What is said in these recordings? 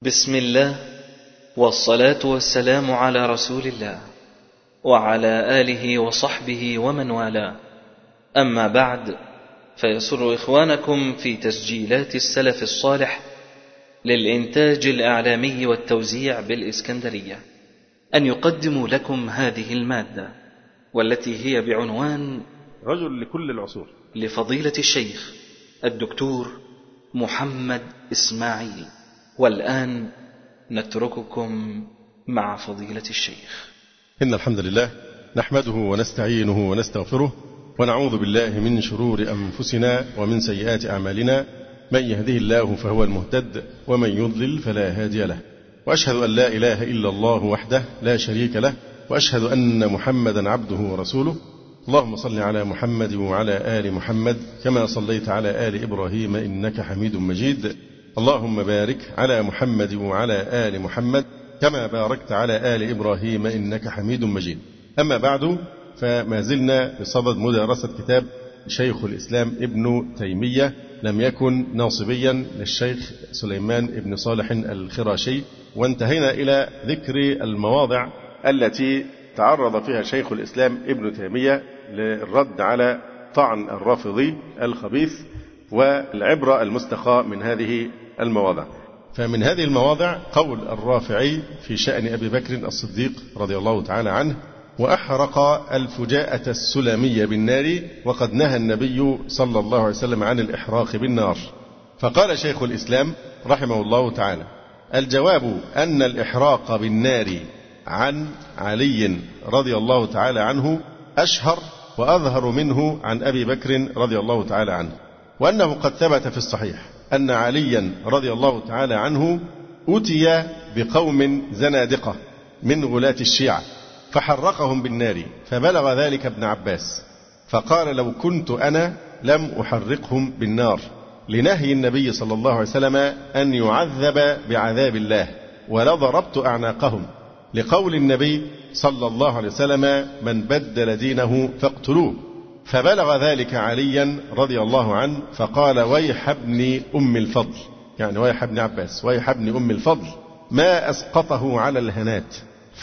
بسم الله، والصلاة والسلام على رسول الله وعلى آله وصحبه ومن والاه. أما بعد، فيسر إخوانكم في تسجيلات السلف الصالح للإنتاج الإعلامي والتوزيع بالإسكندرية أن يقدموا لكم هذه المادة، والتي هي بعنوان رجل لكل العصور، لفضيلة الشيخ الدكتور محمد إسماعيل. والآن نترككم مع فضيلة الشيخ. إن الحمد لله نحمده ونستعينه ونستغفره، ونعوذ بالله من شرور أنفسنا ومن سيئات أعمالنا. من يهده الله فهو المهتد، ومن يضلل فلا هادي له. وأشهد أن لا إله إلا الله وحده لا شريك له، وأشهد أن محمدا عبده ورسوله. اللهم صل على محمد وعلى آل محمد كما صليت على آل إبراهيم إنك حميد مجيد. اللهم بارك على محمد وعلى آل محمد كما باركت على آل إبراهيم إنك حميد مجيد. أما بعد، فما زلنا بصدد مدارسة كتاب شيخ الإسلام ابن تيمية، لم يكن ناصبيا للشيخ سليمان ابن صالح الخراشي، وانتهينا إلى ذكر المواضع التي تعرض فيها شيخ الإسلام ابن تيمية للرد على طعن الرافضي الخبيث والعبرة المستقاة من هذه المواضع. فمن هذه المواضع قول الرافعي في شأن أبي بكر الصديق رضي الله تعالى عنه: وأحرق الفجاءة السلمية بالنار، وقد نهى النبي صلى الله عليه وسلم عن الإحراق بالنار. فقال شيخ الإسلام رحمه الله تعالى: الجواب أن الإحراق بالنار عن علي رضي الله تعالى عنه أشهر وأظهر منه عن أبي بكر رضي الله تعالى عنه، وأنه قد ثبت في الصحيح أن عليا رضي الله تعالى عنه أتي بقوم زنادقة من غلاة الشيعة فحرقهم بالنار، فبلغ ذلك ابن عباس فقال: لو كنت أنا لم أحرقهم بالنار، لنهي النبي صلى الله عليه وسلم أن يعذب بعذاب الله، ولضربت أعناقهم، لقول النبي صلى الله عليه وسلم: من بدل دينه فاقتلوه. فبلغ ذلك عليا رضي الله عنه فقال: ويح ابن أم الفضل، يعني ويح ابن عباس، ويح ابن أم الفضل، ما أسقطه على الهنات.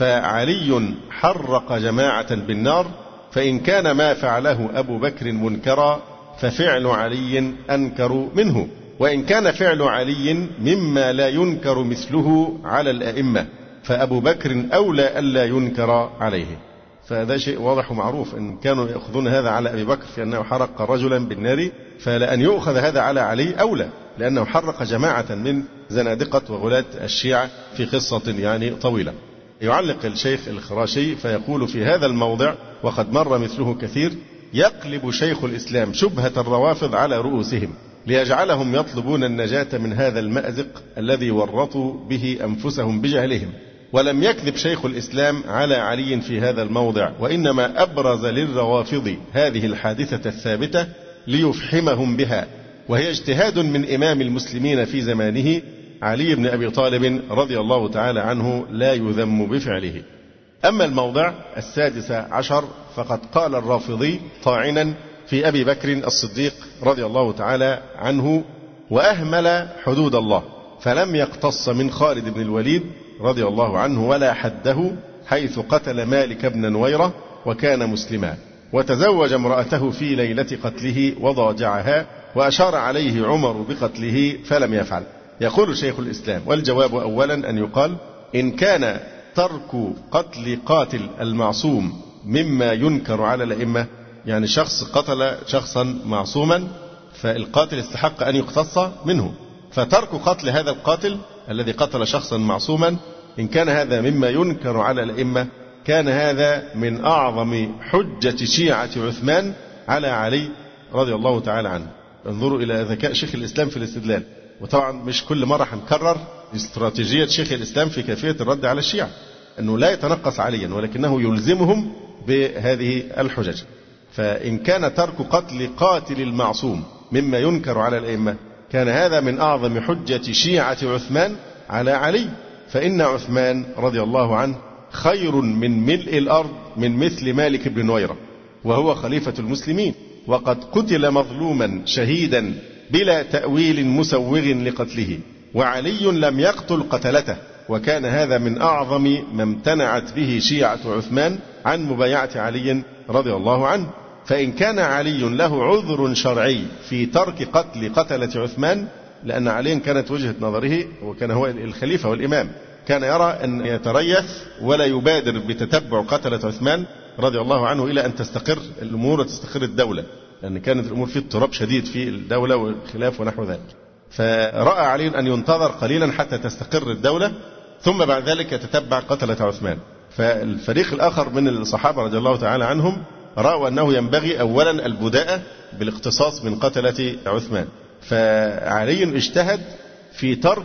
فعلي حرق جماعة بالنار، فإن كان ما فعله أبو بكر منكرا ففعل علي أنكر منه، وإن كان فعل علي مما لا ينكر مثله على الأئمة فأبو بكر أولى ألا ينكر عليه. فهذا شيء واضح ومعروف، إن كانوا يأخذون هذا على أبي بكر في أنه حرق رجلا بالنار، فلأن يؤخذ هذا على علي أولى، لأنه حرق جماعة من زنادقة وغلاة الشيعة في قصة يعني طويلة. يعلق الشيخ الخراشي فيقول في هذا الموضع: وقد مر مثله كثير، يقلب شيخ الإسلام شبهة الروافض على رؤوسهم ليجعلهم يطلبون النجاة من هذا المأزق الذي ورطوا به أنفسهم بجهلهم. ولم يكذب شيخ الإسلام على علي في هذا الموضع، وإنما أبرز للروافض هذه الحادثة الثابتة ليفحمهم بها، وهي اجتهاد من إمام المسلمين في زمانه علي بن أبي طالب رضي الله تعالى عنه، لا يذم بفعله. أما الموضع 16 فقد قال الرافضي طاعنا في أبي بكر الصديق رضي الله تعالى عنه: وأهمل حدود الله، فلم يقتص من خالد بن الوليد رضي الله عنه ولا حده، حيث قتل مالك بن نويرة وكان مسلما، وتزوج امرأته في ليلة قتله وضاجعها، وأشار عليه عمر بقتله فلم يفعل. يقول شيخ الإسلام: والجواب أولا أن يقال إن كان ترك قتل قاتل المعصوم مما ينكر على الأئمة، يعني شخص قتل شخصا معصوما فالقاتل استحق أن يقتص منه، فترك قتل هذا القاتل الذي قتل شخصا معصوما إن كان هذا مما ينكر على الأئمة، كان هذا من أعظم حجة شيعة عثمان على علي رضي الله تعالى عنه. انظروا إلى ذكاء شيخ الإسلام في الاستدلال. وطبعا مش كل مرة هنكرر استراتيجية شيخ الإسلام في كيفية الرد على الشيعة، أنه لا يتنقص عليا ولكنه يلزمهم بهذه الحجج. فإن كان ترك قتل قاتل المعصوم مما ينكر على الأئمة، كان هذا من أعظم حجة شيعة عثمان على علي، فإن عثمان رضي الله عنه خير من ملء الأرض من مثل مالك بن نويرة، وهو خليفة المسلمين، وقد قتل مظلوما شهيدا بلا تأويل مسوغ لقتله، وعلي لم يقتل قتلته، وكان هذا من أعظم ما امتنعت به شيعة عثمان عن مبايعة علي رضي الله عنه. فإن كان علي له عذر شرعي في ترك قتل قتلة عثمان، لأن علي كانت وجهة نظره وكان هو الخليفة والإمام، كان يرى أن يتريث ولا يبادر بتتبع قتلة عثمان رضي الله عنه إلى أن تستقر الأمور وتستقر الدولة، لأن كانت الأمور في اضطراب شديد في الدولة والخلاف ونحو ذلك. فرأى علي أن ينتظر قليلا حتى تستقر الدولة ثم بعد ذلك يتتبع قتلة عثمان. فالفريق الآخر من الصحابة رضي الله تعالى عنهم رأوا أنه ينبغي أولا البداءة بالاقتصاص من قتلة عثمان، فعلي اجتهد في ترك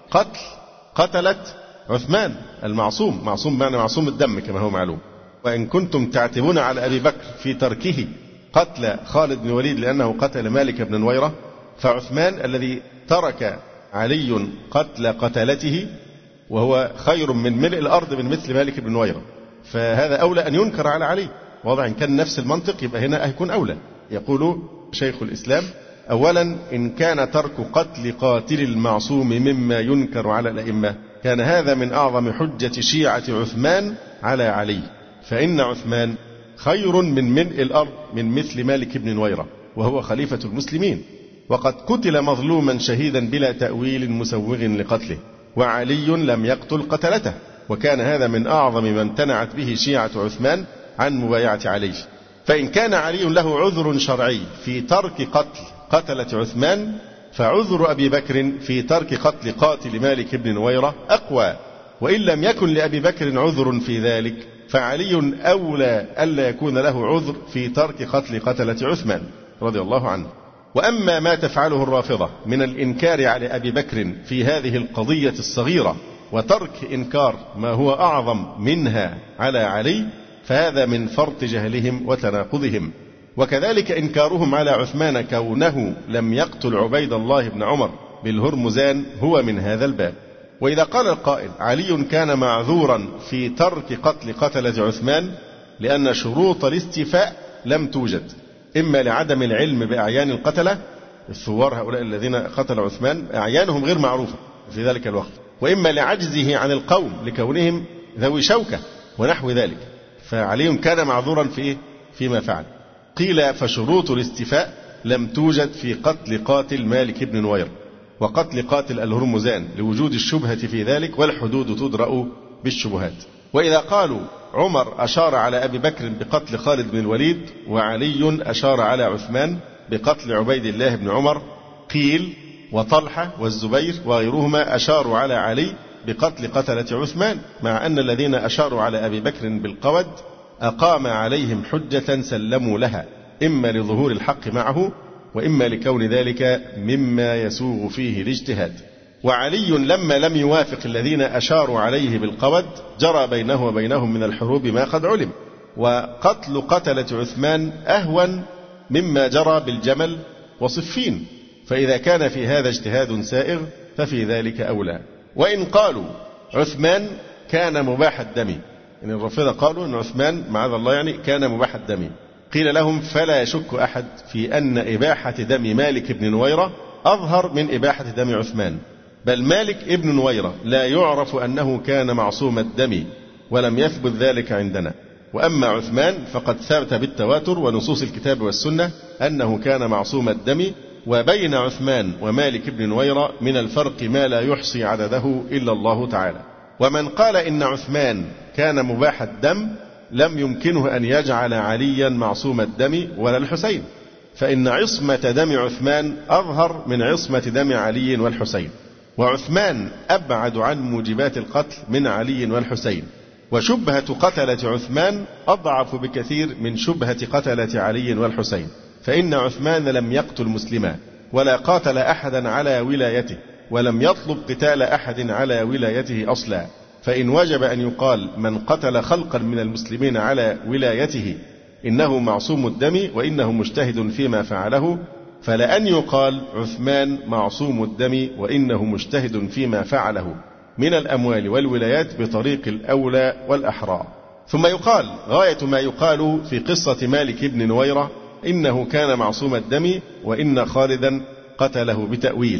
قتلة عثمان المعصوم، معصوم معنى معصوم الدم كما هو معلوم. وإن كنتم تعتبون على أبي بكر في تركه قتل خالد بن الوليد لأنه قتل مالك بن نويرة، فعثمان الذي ترك علي قتل قتلته وهو خير من ملء الأرض من مثل مالك بن نويرة، فهذا أولى أن ينكر على علي. واضح إن كان نفس المنطق يبقى هنا هيكون أولى. يقول شيخ الإسلام: أولا إن كان ترك قتل قاتل المعصوم مما ينكر على الأئمة، كان هذا من أعظم حجة شيعة عثمان على علي، فإن عثمان خير من ملء الأرض من مثل مالك بن نويرة وهو خليفة المسلمين، وقد قتل مظلوما شهيدا بلا تأويل مسوغ لقتله، وعلي لم يقتل قتلته، وكان هذا من أعظم ما امتنعت به شيعة عثمان عن مبايعة علي. فإن كان علي له عذر شرعي في ترك قتلة عثمان، فعذر أبي بكر في ترك قاتل مالك بن نويرة أقوى، وإن لم يكن لأبي بكر عذر في ذلك فعلي أولى ألا يكون له عذر في ترك قتلة عثمان رضي الله عنه. وأما ما تفعله الرافضة من الإنكار على أبي بكر في هذه القضية الصغيرة وترك إنكار ما هو أعظم منها على علي، فهذا من فرط جهلهم وتناقضهم. وكذلك إنكارهم على عثمان كونه لم يقتل عبيد الله بن عمر بالهرمزان هو من هذا الباب. وإذا قال القائل: علي كان معذورا في ترك قتلة عثمان لأن شروط الاستيفاء لم توجد، إما لعدم العلم بأعيان القتلة، الثوار هؤلاء الذين قتلوا عثمان أعيانهم غير معروفة في ذلك الوقت، وإما لعجزه عن القوم لكونهم ذوي شوكة ونحو ذلك، فعلي كان معذورا فيما فعل. قيل: فشروط الاستيفاء لم توجد في قاتل مالك بن نويرة وقتل قاتل الهرمزان لوجود الشبهة في ذلك، والحدود تدرأ بالشبهات. وإذا قالوا عمر أشار على أبي بكر بقتل خالد بن الوليد وعلي أشار على عثمان بقتل عبيد الله بن عمر، قيل: وطلحة والزبير وغيرهما أشاروا على علي بقتل قتلة عثمان، مع أن الذين أشاروا على أبي بكر بالقود أقام عليهم حجة سلموا لها، إما لظهور الحق معه وإما لكون ذلك مما يسوغ فيه الاجتهاد. وعلي لما لم يوافق الذين أشاروا عليه بالقود جرى بينه وبينهم من الحروب ما قد علم، وقتل قتلة عثمان أهون مما جرى بالجمل وصفين، فإذا كان في هذا اجتهاد سائغ ففي ذلك أولى. وإن قالوا عثمان كان مباح الدم، إن الرافضة قالوا أن عثمان معاذ الله كان مباح الدم، قيل لهم: فلا يشك أحد في أن إباحة دم مالك بن نويرة أظهر من إباحة دم عثمان، بل مالك ابن نويرة لا يعرف أنه كان معصوم الدم ولم يثبت ذلك عندنا، وأما عثمان فقد ثبت بالتواتر ونصوص الكتاب والسنة أنه كان معصوم الدم، وبين عثمان ومالك بن نويرة من الفرق ما لا يحصي عدده إلا الله تعالى. ومن قال إن عثمان كان مباح الدم لم يمكنه أن يجعل عليا معصوم الدم ولا الحسين، فإن عصمة دم عثمان أظهر من عصمة دم علي والحسين، وعثمان أبعد عن موجبات القتل من علي والحسين، وشبهة قتلة عثمان أضعف بكثير من شبهة قتلة علي والحسين، فإن عثمان لم يقتل مسلما ولا قاتل أحدا على ولايته ولم يطلب قتال أحد على ولايته أصلا، فإن وجب أن يقال من قتل خلقا من المسلمين على ولايته إنه معصوم الدم وإنه مجتهد فيما فعله، فلأن يقال عثمان معصوم الدم وإنه مجتهد فيما فعله من الأموال والولايات بطريق الأولى والأحرى. ثم يقال غاية ما يقال في قصة مالك بن نويرة إنه كان معصوم الدم وإن خالدا قتله بتأويل،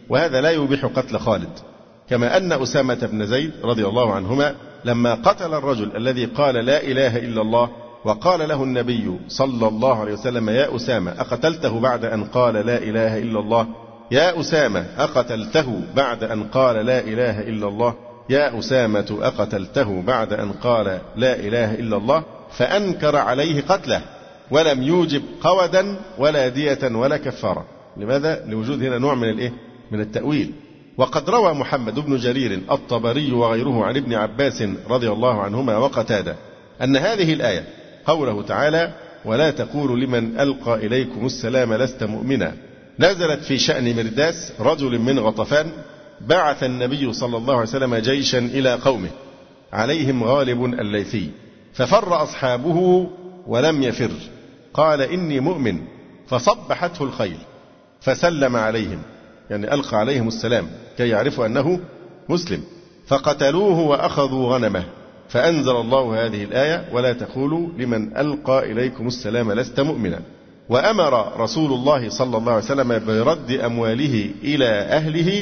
وهذا لا يبيح قتل خالد. كما أن أسامة بن زيد رضي الله عنهما لما قتل الرجل الذي قال لا إله إلا الله وقال له النبي صلى الله عليه وسلم يا أسامة أقتلته بعد أن قال لا إله إلا الله، يا أسامة أقتلته بعد أن قال لا إله إلا الله، يا أسامة أقتلته بعد أن قال لا إله إلا الله، فأنكر عليه قتله ولم يوجب قودا ولا دية ولا كفارة. لماذا؟ لوجود هنا نوع من التأويل. وقد روى محمد بن جرير الطبري وغيره عن ابن عباس رضي الله عنهما وقتادة أن هذه الآية قوله تعالى ولا تقولوا لمن ألقى إليكم السلام لست مؤمنا نزلت في شأن مرداس رجل من غطفان بعث النبي صلى الله عليه وسلم جيشا إلى قومه عليهم غالب الليثي، ففر أصحابه ولم يفر، قال إني مؤمن، فصبحته الخيل فسلم عليهم، يعني ألقى عليهم السلام كي يعرفوا أنه مسلم، فقتلوه وأخذوا غنمه، فأنزل الله هذه الآية ولا تقولوا لمن ألقى إليكم السلام لست مؤمنا. وأمر رسول الله صلى الله عليه وسلم برد أمواله إلى أهله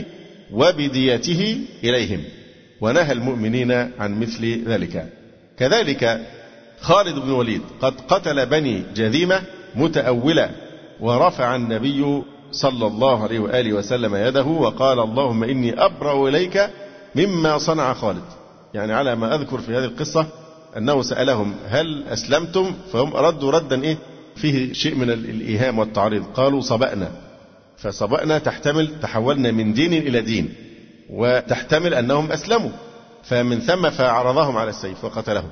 وبديته إليهم، ونهى المؤمنين عن مثل ذلك. كذلك خالد بن الوليد قد قتل بني جذيمة متأولا، ورفع النبي صلى الله عليه وآله وسلم يده وقال اللهم إني أبرأ إليك مما صنع خالد. يعني على ما أذكر في هذه القصة أنه سألهم هل أسلمتم؟ فهم ردوا ردا فيه شيء من الإيهام والتعريض، قالوا صبأنا. فصبأنا تحتمل تحولنا من دين إلى دين، وتحتمل أنهم أسلموا، فمن ثم فعرضهم على السيف وقتلهم.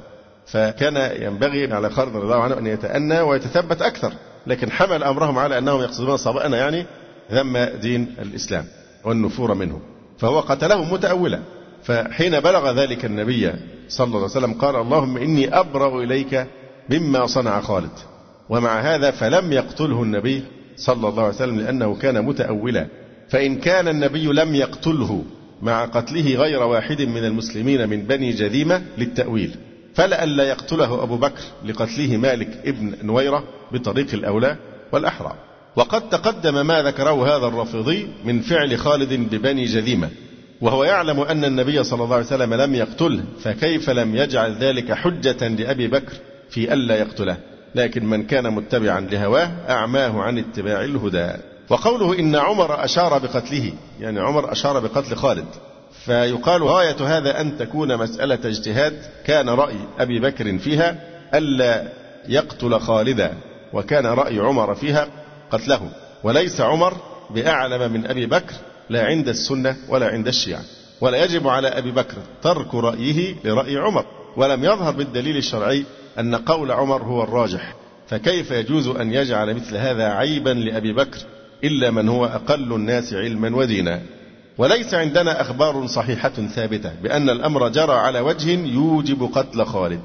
فكان ينبغي على خالد رضي الله عنه أن يتأنى ويتثبت أكثر، لكن حمل أمرهم على أنهم يقصدون صبأنا يعني ذم دين الإسلام والنفور منه، فهو قتلهم متأولا. فحين بلغ ذلك النبي صلى الله عليه وسلم قال اللهم إني أبرأ إليك مما صنع خالد. ومع هذا فلم يقتله النبي صلى الله عليه وسلم لأنه كان متأولا، فإن كان النبي لم يقتله مع قتله غير واحد من المسلمين من بني جذيمة للتأويل، فلئلا يقتله أبو بكر لقتله مالك ابن نويرة بطريق الأولى والأحرى. وقد تقدم ما ذكره هذا الرافضي من فعل خالد ببني جذيمة، وهو يعلم أن النبي صلى الله عليه وسلم لم يقتله، فكيف لم يجعل ذلك حجة لأبي بكر في ألا يقتله؟ لكن من كان متبعا لهواه أعماه عن اتباع الهدى. وقوله إن عمر أشار بقتله، يعني عمر أشار بقتل خالد، فيقال غاية هذا أن تكون مسألة اجتهاد، كان رأي أبي بكر فيها ألا يقتل خالدا، وكان رأي عمر فيها قتله، وليس عمر بأعلم من أبي بكر لا عند السنة ولا عند الشيعة، ولا يجب على أبي بكر ترك رأيه لرأي عمر، ولم يظهر بالدليل الشرعي أن قول عمر هو الراجح، فكيف يجوز أن يجعل مثل هذا عيبا لأبي بكر إلا من هو أقل الناس علما ودينا. وليس عندنا أخبار صحيحة ثابتة بأن الأمر جرى على وجه يوجب قتل خالد.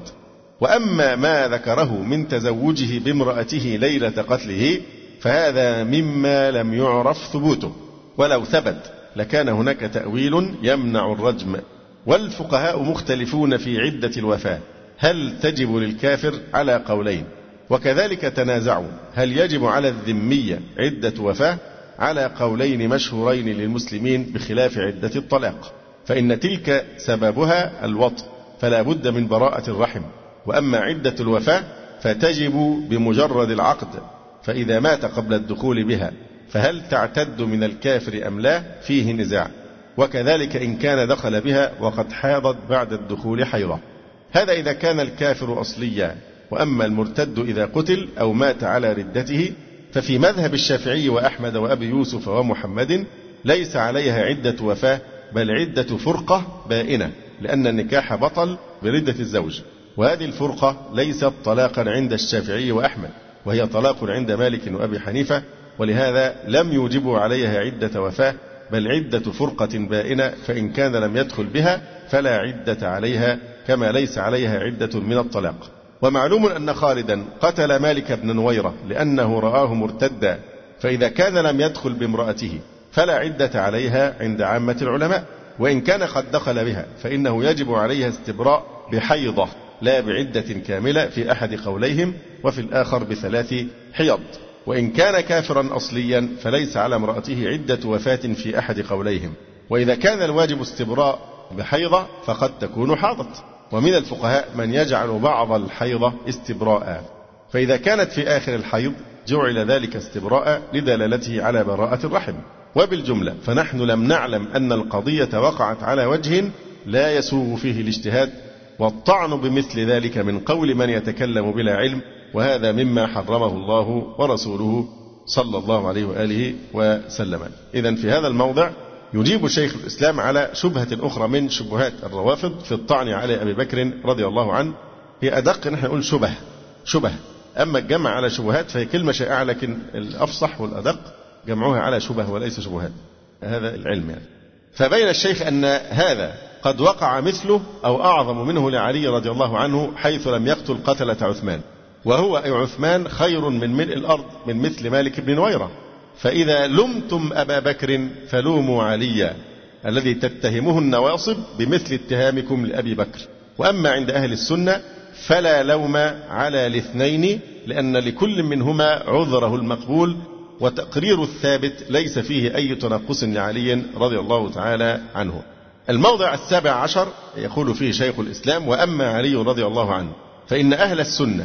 وأما ما ذكره من تزوجه بامرأته ليلة قتله فهذا مما لم يعرف ثبوته، ولو ثبت لكان هناك تأويل يمنع الرجم. والفقهاء مختلفون في عدة الوفاة، هل تجب للكافر؟ على قولين، وكذلك تنازعوا هل يجب على الذمية عدة وفاة؟ على قولين مشهورين للمسلمين بخلاف عدة الطلاق، فإن تلك سببها الوطء فلا بد من براءة الرحم، وأما عدة الوفاة فتجب بمجرد العقد، فإذا مات قبل الدخول بها فهل تعتد من الكافر أم لا؟ فيه نزاع. وكذلك إن كان دخل بها وقد حاضت بعد الدخول حيضة، هذا إذا كان الكافر أصليا. وأما المرتد إذا قتل أو مات على ردته ففي مذهب الشافعي وأحمد وأبي يوسف ومحمد ليس عليها عدة وفاة، بل عدة فرقة بائنة، لأن النكاح بطل بردة الزوج، وهذه الفرقة ليست طلاقا عند الشافعي وأحمد، وهي طلاق عند مالك وأبي حنيفة، ولهذا لم يوجبوا عليها عدة وفاة، بل عدة فرقة بائنة، فإن كان لم يدخل بها فلا عدة عليها، كما ليس عليها عدة من الطلاق. ومعلوم أن خالدا قتل مالك بن نويرة لأنه رآه مرتدا، فإذا كان لم يدخل بامرأته فلا عدة عليها عند عامة العلماء، وإن كان قد دخل بها فإنه يجب عليها استبراء بحيضة لا بعدة كاملة في أحد قوليهم، وفي الآخر ب3 حيض. وإن كان كافرا أصليا فليس على امرأته عدة وفاة في أحد قوليهم. وإذا كان الواجب استبراء بحيضة فقد تكون حاضت. ومن الفقهاء من يجعل بعض الحيضة استبراء، فإذا كانت في آخر الحيض جعل ذلك استبراء لدلالته على براءة الرحم. وبالجملة فنحن لم نعلم أن القضية وقعت على وجه لا يسوغ فيه الاجتهاد، والطعن بمثل ذلك من قول من يتكلم بلا علم، وهذا مما حرمه الله ورسوله صلى الله عليه وآله وسلم. إذن في هذا الموضع يجيب شيخ الإسلام على شبهة أخرى من شبهات الروافض في الطعن على أبي بكر رضي الله عنه. هي أدق نحن نقول شبه، أما الجمع على شبهات فهي كلمة شائعة، لكن الأفصح والأدق جمعوها على شبه وليس شبهات، هذا العلم يعني. فبين الشيخ أن هذا قد وقع مثله أو أعظم منه لعلي رضي الله عنه، حيث لم يقتل قتلة عثمان، وهو أي عثمان خير من ملء الأرض من مثل مالك بن نويرة. فإذا لمتم أبا بكر فلوموا عليا الذي تتهمه النواصب بمثل اتهامكم لأبي بكر. وأما عند أهل السنة فلا لوم على الاثنين، لأن لكل منهما عذره المقبول، وتقرير الثابت ليس فيه أي تنقص لعلي رضي الله تعالى عنه. الموضع 17 يقول فيه شيخ الإسلام: وأما علي رضي الله عنه فإن أهل السنة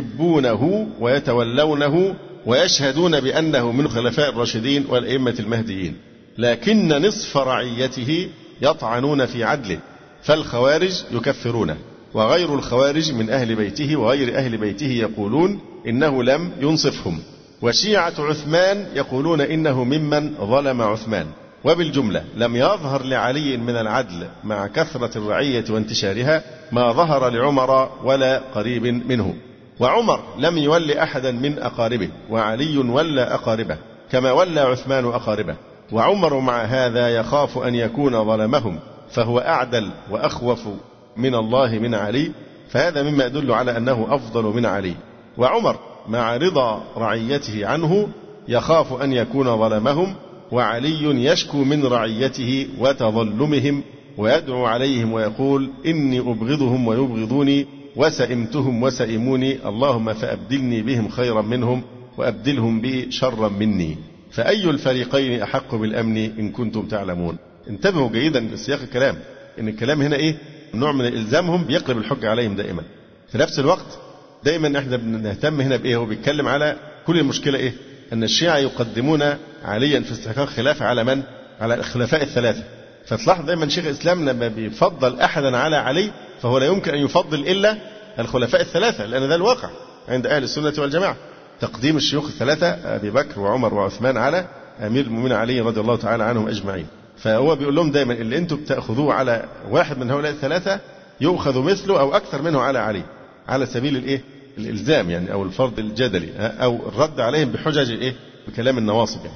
يحبونه ويتولونه ويشهدون بأنه من خلفاء الراشدين والأئمة المهديين، لكن نصف رعيته يطعنون في عدله، فالخوارج يكفرونه، وغير الخوارج من أهل بيته وغير أهل بيته يقولون إنه لم ينصفهم، وشيعة عثمان يقولون إنه ممن ظلم عثمان. وبالجملة لم يظهر لعلي من العدل مع كثرة الرعية وانتشارها ما ظهر لعمر ولا قريب منه. وعمر لم يولي أحدا من أقاربه، وعلي ولى أقاربه كما ولى عثمان أقاربه، وعمر مع هذا يخاف أن يكون ظلمهم، فهو أعدل وأخوف من الله من علي، فهذا مما يدل على أنه أفضل من علي. وعمر مع رضا رعيته عنه يخاف أن يكون ظلمهم، وعلي يشكو من رعيته وتظلمهم ويدعو عليهم ويقول: إني أبغضهم ويبغضوني، وسئمتهم وسئموني، اللهم فأبدلني بهم خيرا منهم وأبدلهم بي شرا مني، فأي الفريقين أحق بالأمن إن كنتم تعلمون. انتبهوا جيدا لسياق الكلام، إن الكلام هنا إيه؟ نوع من إلزامهم بيقلب الحجة عليهم دائما. في نفس الوقت دائما احنا بنهتم هنا بإيه؟ هو بيتكلم على كل المشكلة إيه؟ أن الشيعة يقدمون عليا في استحقاق خلافة على من؟ على الخلفاء الثلاثة. فتلاحظ دائما شيخ الإسلام لما بيفضل أحدا على علي فهو لا يمكن أن يفضل إلا الخلفاء الثلاثة، لأن ذا الواقع عند أهل السنة والجماعة، تقديم الشيوخ الثلاثة أبي بكر وعمر وعثمان على أمير المؤمنين علي رضي الله تعالى عنهم أجمعين. فهو بيقول لهم دائما اللي أنتم بتأخذوه على واحد من هؤلاء الثلاثة يؤخذ مثله أو أكثر منه على علي، على سبيل الإيه؟ الإلزام يعني، أو الفرض الجدلي، أو الرد عليهم بحجج الإيه؟ بكلام النواصب يعني.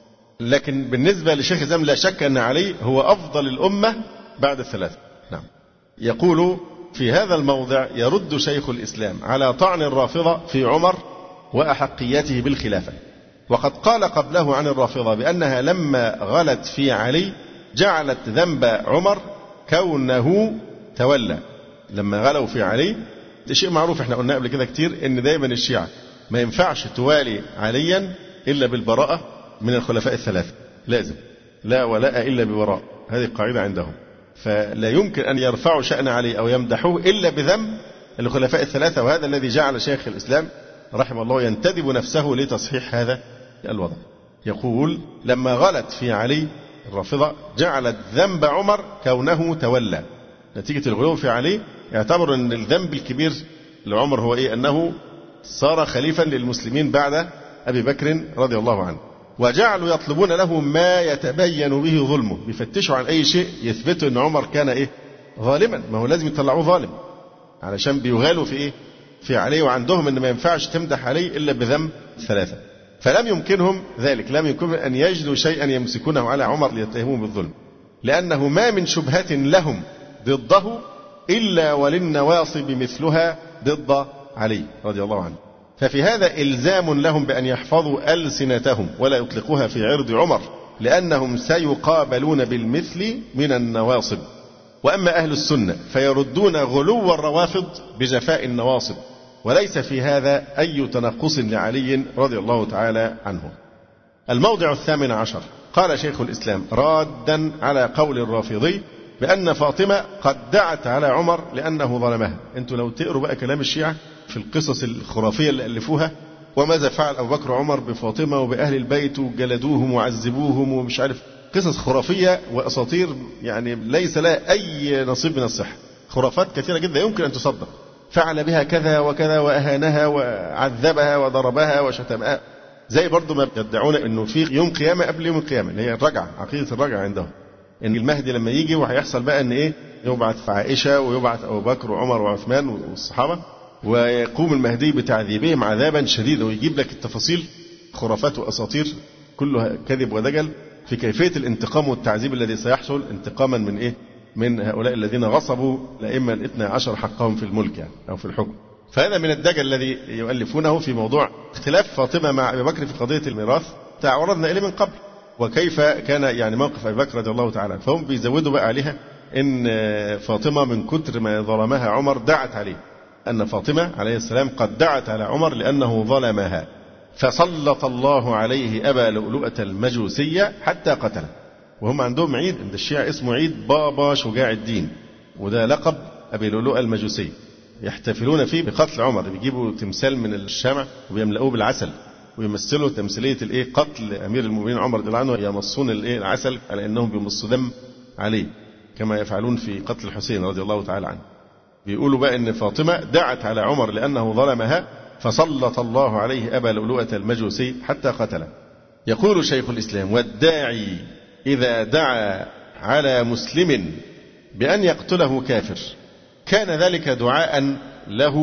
لكن بالنسبة لشيخ الإسلام لا شك أن علي هو أفضل الأمة بعد الثلاثة. نعم. يقول في هذا الموضع يرد شيخ الإسلام على طعن الرافضة في عمر وأحقيته بالخلافة، وقد قال قبله عن الرافضة بأنها لما غلت في علي جعلت ذنب عمر كونه تولى. لما غلوا في علي ده شيء معروف، احنا قلنا قبل كده كتير ان دايما الشيعة ما ينفعش توالي عليا إلا بالبراءة من الخلفاء الثلاثة، لازم لا ولاء إلا ببراء، هذه القاعدة عندهم. فلا يمكن أن يرفعوا شأن علي أو يمدحوه إلا بذم الخلفاء الثلاثة، وهذا الذي جعل شيخ الإسلام رحمه الله ينتدب نفسه لتصحيح هذا الوضع. يقول: لما غلت في علي الرافضة جعلت ذنب عمر كونه تولى. نتيجة الغلو في علي يعتبر أن الذنب الكبير لعمر هو إيه؟ أنه صار خليفا للمسلمين بعد أبي بكر رضي الله عنه، وجعلوا يطلبون له ما يتبين به ظلمه، بيفتشوا عن أي شيء يثبتوا أن عمر كان إيه؟ ظالما. ما هو لازم يطلعوه ظالم علشان بيغالوا في إيه؟ في عليه، وعندهم أن ما ينفعش تمدح عليه إلا بذنب ثلاثة. فلم يمكنهم ذلك، لم يمكنهم أن يجدوا شيئا يمسكونه على عمر ليتهموه بالظلم، لأنه ما من شبهة لهم ضده إلا وللنواصب مثلها ضد علي رضي الله عنه. ففي هذا إلزام لهم بأن يحفظوا ألسنتهم ولا يطلقوها في عرض عمر، لأنهم سيقابلون بالمثل من النواصب. وأما أهل السنة فيردون غلو الروافض بجفاء النواصب، وليس في هذا أي تنقص لعلي رضي الله تعالى عنه. الموضع 18 قال شيخ الإسلام رادا على قول الرافضي بأن فاطمة قد دعت على عمر لأنه ظلمها. أنتوا لو تقروا بقى كلام الشيعة في القصص الخرافية اللي ألفوها، وماذا فعل أبو بكر وعمر بفاطمة وبأهل البيت وجلدوهم وعذبوهم ومش عارف، قصص خرافية وأساطير يعني ليس لها أي نصيب من الصحة، خرافات كثيرة جدا يمكن أن تصدق. فعل بها كذا وكذا وأهانها وعذبها وضربها وشتمها، زي برضو ما يدعون أنه في يوم قيامة قبل يوم القيامة اللي هي الرجعة، عقيدة الرجعة عندهم، إن المهدي لما يجي وهيحصل بقى إن إيه، يبعث عائشة ويبعث أبو بكر وعمر وعثمان والصحابة، ويقوم المهدي بتعذيبهم عذابا شديدا، ويجيب لك التفاصيل، خرافات وأساطير كلها كذب ودجل في كيفية الانتقام والتعذيب الذي سيحصل انتقاما من إيه؟ من هؤلاء الذين غصبوا الأئمة الاثنى عشر حقهم في الملك يعني أو في الحكم. فهذا من الدجل الذي يؤلفونه في موضوع اختلاف فاطمة مع أبي بكر في قضية الميراث، تعرضنا إليه من قبل، وكيف كان يعني موقف أبي بكر رضي الله تعالى عنه. فهم بيزودوا بقى عليها إن فاطمة من كتر ما ظلمها عمر دعت عليه، أن فاطمة عليه السلام قد دعت على عمر لأنه ظلمها، فسلط الله عليه أبا لؤلؤة المجوسية حتى قتله. وهم عندهم عيد عند الشيعة اسمه عيد بابا شجاع الدين، وده لقب أبي لؤلؤة المجوسي، يحتفلون فيه بقتل عمر، بيجيبوا تمثال من الشمع وبيملؤوه بالعسل ويمثلوا تمثيلية الإيه قتل أمير المؤمنين عمر رضي الله عنه، يمصون الإيه العسل على أنهم بيمصوا دم عليه كما يفعلون في قتل الحسين رضي الله تعالى عنه. بيقولوا بقى إن فاطمة دعت على عمر لأنه ظلمها فسلط الله عليه أبا لؤلؤة المجوسي حتى قتله. يقول شيخ الإسلام والداعي إذا دعا على مسلم بأن يقتله كافر كان ذلك دعاء له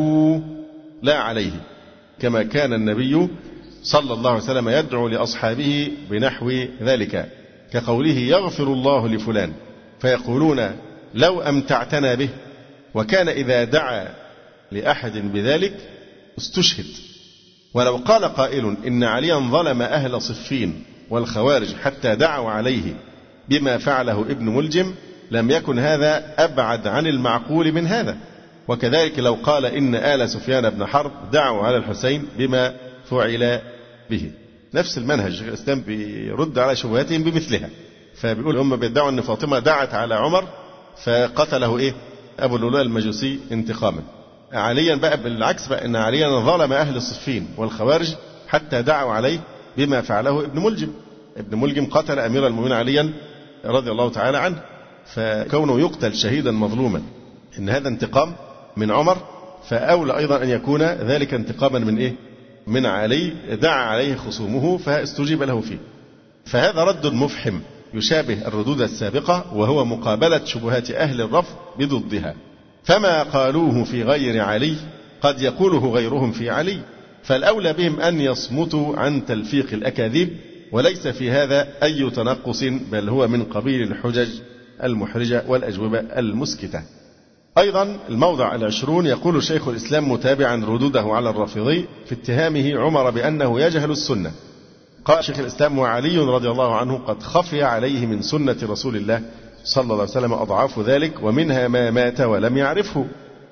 لا عليه، كما كان النبي صلى الله عليه وسلم يدعو لأصحابه بنحو ذلك، كقوله يغفر الله لفلان، فيقولون لو أمتعتنا به. وكان إذا دعا لأحد بذلك استشهد. ولو قال قائل إن عليا ظلم أهل صفين والخوارج حتى دعوا عليه بما فعله ابن ملجم لم يكن هذا أبعد عن المعقول من هذا. وكذلك لو قال إن آل سفيان بن حرب دعوا على الحسين بما فعل به، نفس المنهج الإسلام بيرد على شبهاتهم بمثلها. فبيقول هم بيدعوا أن فاطمة دعت على عمر فقتله إيه أبو لؤلؤة المجوسي انتقاما. عليا بقى بالعكس بقى، إن عليا ظلم أهل الصفين والخوارج حتى دعوا عليه بما فعله ابن ملجم. ابن ملجم قتل أمير المؤمنين عليا رضي الله تعالى عنه، فكونه يقتل شهيدا مظلوما إن هذا انتقام من عمر، فأولى أيضا أن يكون ذلك انتقاما من إيه؟ من علي دعا عليه خصومه فاستجيب له فيه. فهذا رد مفحم يشابه الردود السابقة، وهو مقابلة شبهات أهل الرفض بضدها. فما قالوه في غير علي قد يقوله غيرهم في علي، فالأولى بهم أن يصمتوا عن تلفيق الأكاذيب، وليس في هذا أي تنقص، بل هو من قبيل الحجج المحرجة والأجوبة المسكتة. أيضا الموضع 20 يقول شيخ الإسلام متابعا ردوده على الرافضي في اتهامه عمر بأنه يجهل السنة. قال شيخ الإسلام وعلي رضي الله عنه قد خفي عليه من سنة رسول الله صلى الله عليه وسلم أضعاف ذلك، ومنها ما مات ولم يعرفه.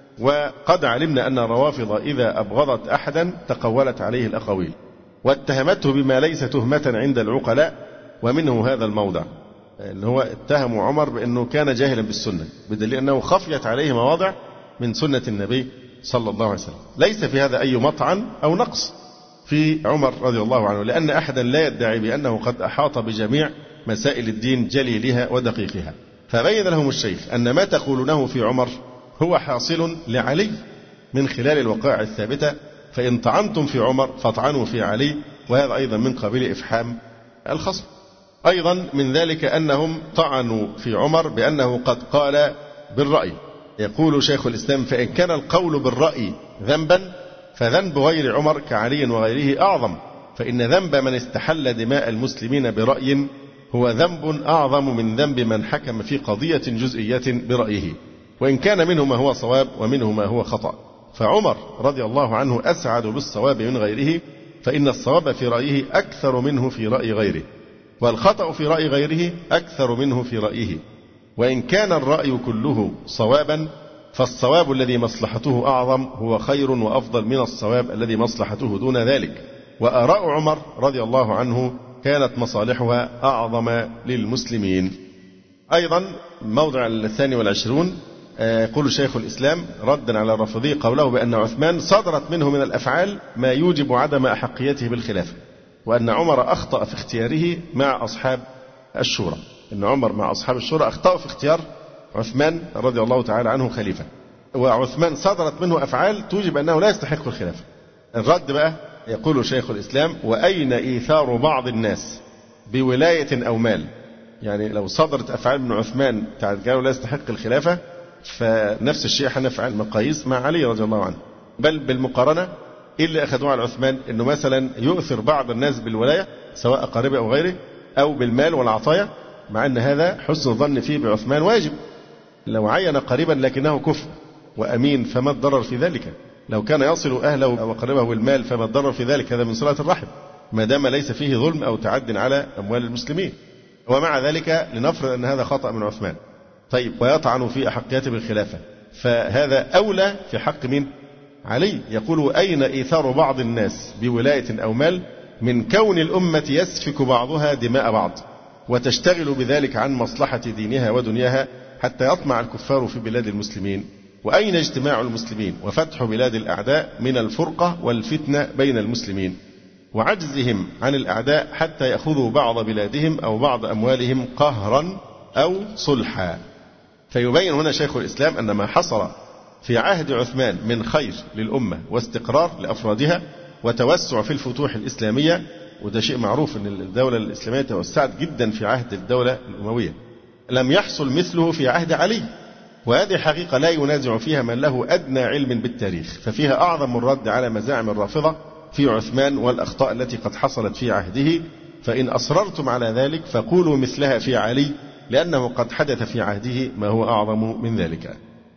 وقد علمنا أن الروافض إذا أبغضت أحدا تقولت عليه الأقاويل واتهمته بما ليس تهمة عند العقلاء، ومنه هذا الموضع اللي هو اتهموا عمر بأنه كان جاهلا بالسنة، بدليل أنه خفيت عليه مواضع من سنة النبي صلى الله عليه وسلم. ليس في هذا أي مطعن أو نقص في عمر رضي الله عنه، لأن أحدا لا يدعي بأنه قد أحاط بجميع مسائل الدين جليلها ودقيقها. فبين لهم الشيخ أن ما تقولونه في عمر هو حاصل لعلي من خلال الوقائع الثابتة، فإن طعنتم في عمر فاطعنوا في علي، وهذا أيضا من قبيل إفحام الخصم. أيضا من ذلك أنهم طعنوا في عمر بأنه قد قال بالرأي. يقول شيخ الإسلام فإن كان القول بالرأي ذنبا فذنب غير عمر كعلي وغيره أعظم، فإن ذنب من استحل دماء المسلمين برأي هو ذنب أعظم من ذنب من حكم في قضية جزئية برأيه، وإن كان منه ما هو صواب ومنه ما هو خطأ. فعمر رضي الله عنه أسعد بالصواب من غيره، فإن الصواب في رأيه أكثر منه في رأي غيره، والخطأ في رأي غيره أكثر منه في رأيه. وإن كان الرأي كله صوابا فالصواب الذي مصلحته أعظم هو خير وأفضل من الصواب الذي مصلحته دون ذلك. وآراء عمر رضي الله عنه كانت مصالحها أعظم للمسلمين. أيضا موضع 22 يقول شيخ الإسلام ردا على الرافضي قوله بأن عثمان صدرت منه من الأفعال ما يوجب عدم أحقيته بالخلافة، وأن عمر أخطأ في اختياره مع أصحاب الشورى. أن عمر مع أصحاب الشورى أخطأ في اختيار عثمان رضي الله تعالى عنه خليفة، وعثمان صدرت منه أفعال توجب أنه لا يستحق الخلافة. الرد بقى يقول شيخ الإسلام وأين إيثار بعض الناس بولاية أو مال؟ يعني لو صدرت أفعال من عثمان تعالى لا يستحق الخلافة، فنفس الشيء هنفعل مقاييس مع علي رضي الله عنه. بل بالمقارنة إيه اللي أخذوه على عثمان؟ إنه مثلا يؤثر بعض الناس بالولاية سواء قريبة أو غيره أو بالمال والعطايا، مع أن هذا حسن الظن فيه بعثمان واجب. لو عين قريبا لكنه كفء وأمين فما الضرر في ذلك؟ لو كان يصل أهله وقريبه بالمال فما الضرر في ذلك؟ هذا من صلة الرحم ما دام ليس فيه ظلم أو تعد على أموال المسلمين. ومع ذلك لنفرض أن هذا خطأ من عثمان، طيب ويطعن في أحقيته بالخلافة، فهذا أولى في حق من علي. يقول أين إيثار بعض الناس بولاية أو مال من كون الأمة يسفك بعضها دماء بعض وتشتغل بذلك عن مصلحة دينها ودنياها حتى يطمع الكفار في بلاد المسلمين؟ وأين اجتماع المسلمين وفتح بلاد الأعداء من الفرقة والفتنة بين المسلمين وعجزهم عن الأعداء حتى يأخذوا بعض بلادهم أو بعض أموالهم قهرا أو صلحا؟ فيبين هنا شيخ الإسلام أن ما حصل في عهد عثمان من خير للأمة واستقرار لأفرادها وتوسع في الفتوح الإسلامية، وده شيء معروف أن الدولة الإسلامية توسعت جدا في عهد الدولة الأموية، لم يحصل مثله في عهد علي. وهذه حقيقة لا ينازع فيها من له أدنى علم بالتاريخ، ففيها أعظم الرد على مزاعم الرافضة في عثمان والأخطاء التي قد حصلت في عهده. فإن أصررتم على ذلك فقولوا مثلها في علي، لأنه قد حدث في عهده ما هو أعظم من ذلك.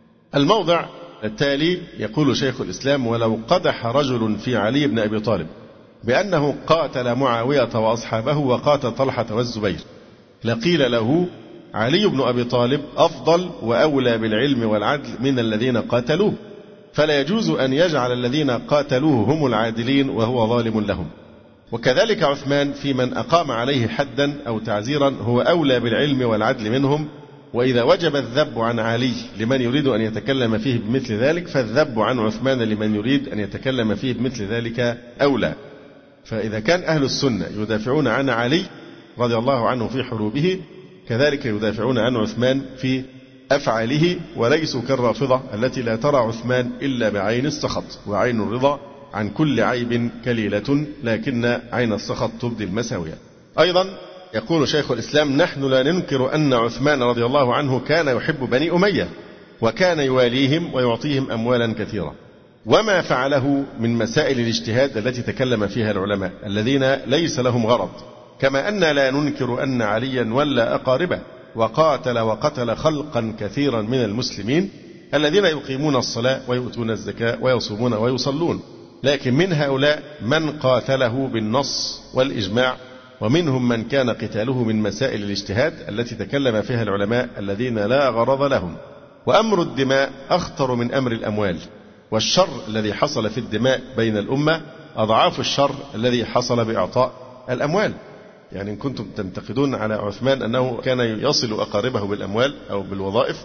الموضع التالي يقول شيخ الإسلام ولو قدح رجل في علي بن أبي طالب بأنه قاتل معاوية وأصحابه وقاتل طلحة والزبير لقيل له علي بن أبي طالب أفضل وأولى بالعلم والعدل من الذين قاتلوه، فلا يجوز أن يجعل الذين قاتلوه هم العادلين وهو ظالم لهم. وكذلك عثمان في من أقام عليه حدا أو تعزيرا هو أولى بالعلم والعدل منهم. وإذا وجب الذب عن علي لمن يريد أن يتكلم فيه بمثل ذلك فالذب عن عثمان لمن يريد أن يتكلم فيه بمثل ذلك أولى. فإذا كان أهل السنة يدافعون عن علي رضي الله عنه في حروبه، كذلك يدافعون عن عثمان في أفعاله، وليسوا كالرافضة التي لا ترى عثمان إلا بعين السخط، وعين الرضا عن كل عيب كليلة لكن عين السخط تبدي المساوية. أيضا يقول شيخ الإسلام نحن لا ننكر أن عثمان رضي الله عنه كان يحب بني أمية وكان يواليهم ويعطيهم أموالا كثيرة، وما فعله من مسائل الاجتهاد التي تكلم فيها العلماء الذين ليس لهم غرض، كما أن لا ننكر أن عليا ولى أقاربه وقاتل وقتل خلقا كثيرا من المسلمين الذين يقيمون الصلاة ويؤتون الزكاة ويصومون ويصلون، لكن من هؤلاء من قاتله بالنص والإجماع، ومنهم من كان قتاله من مسائل الاجتهاد التي تكلم فيها العلماء الذين لا غرض لهم. وأمر الدماء أخطر من أمر الأموال، والشر الذي حصل في الدماء بين الأمة أضعاف الشر الذي حصل بإعطاء الأموال. يعني إن كنتم تنتقدون على عثمان أنه كان يصل أقاربه بالأموال أو بالوظائف،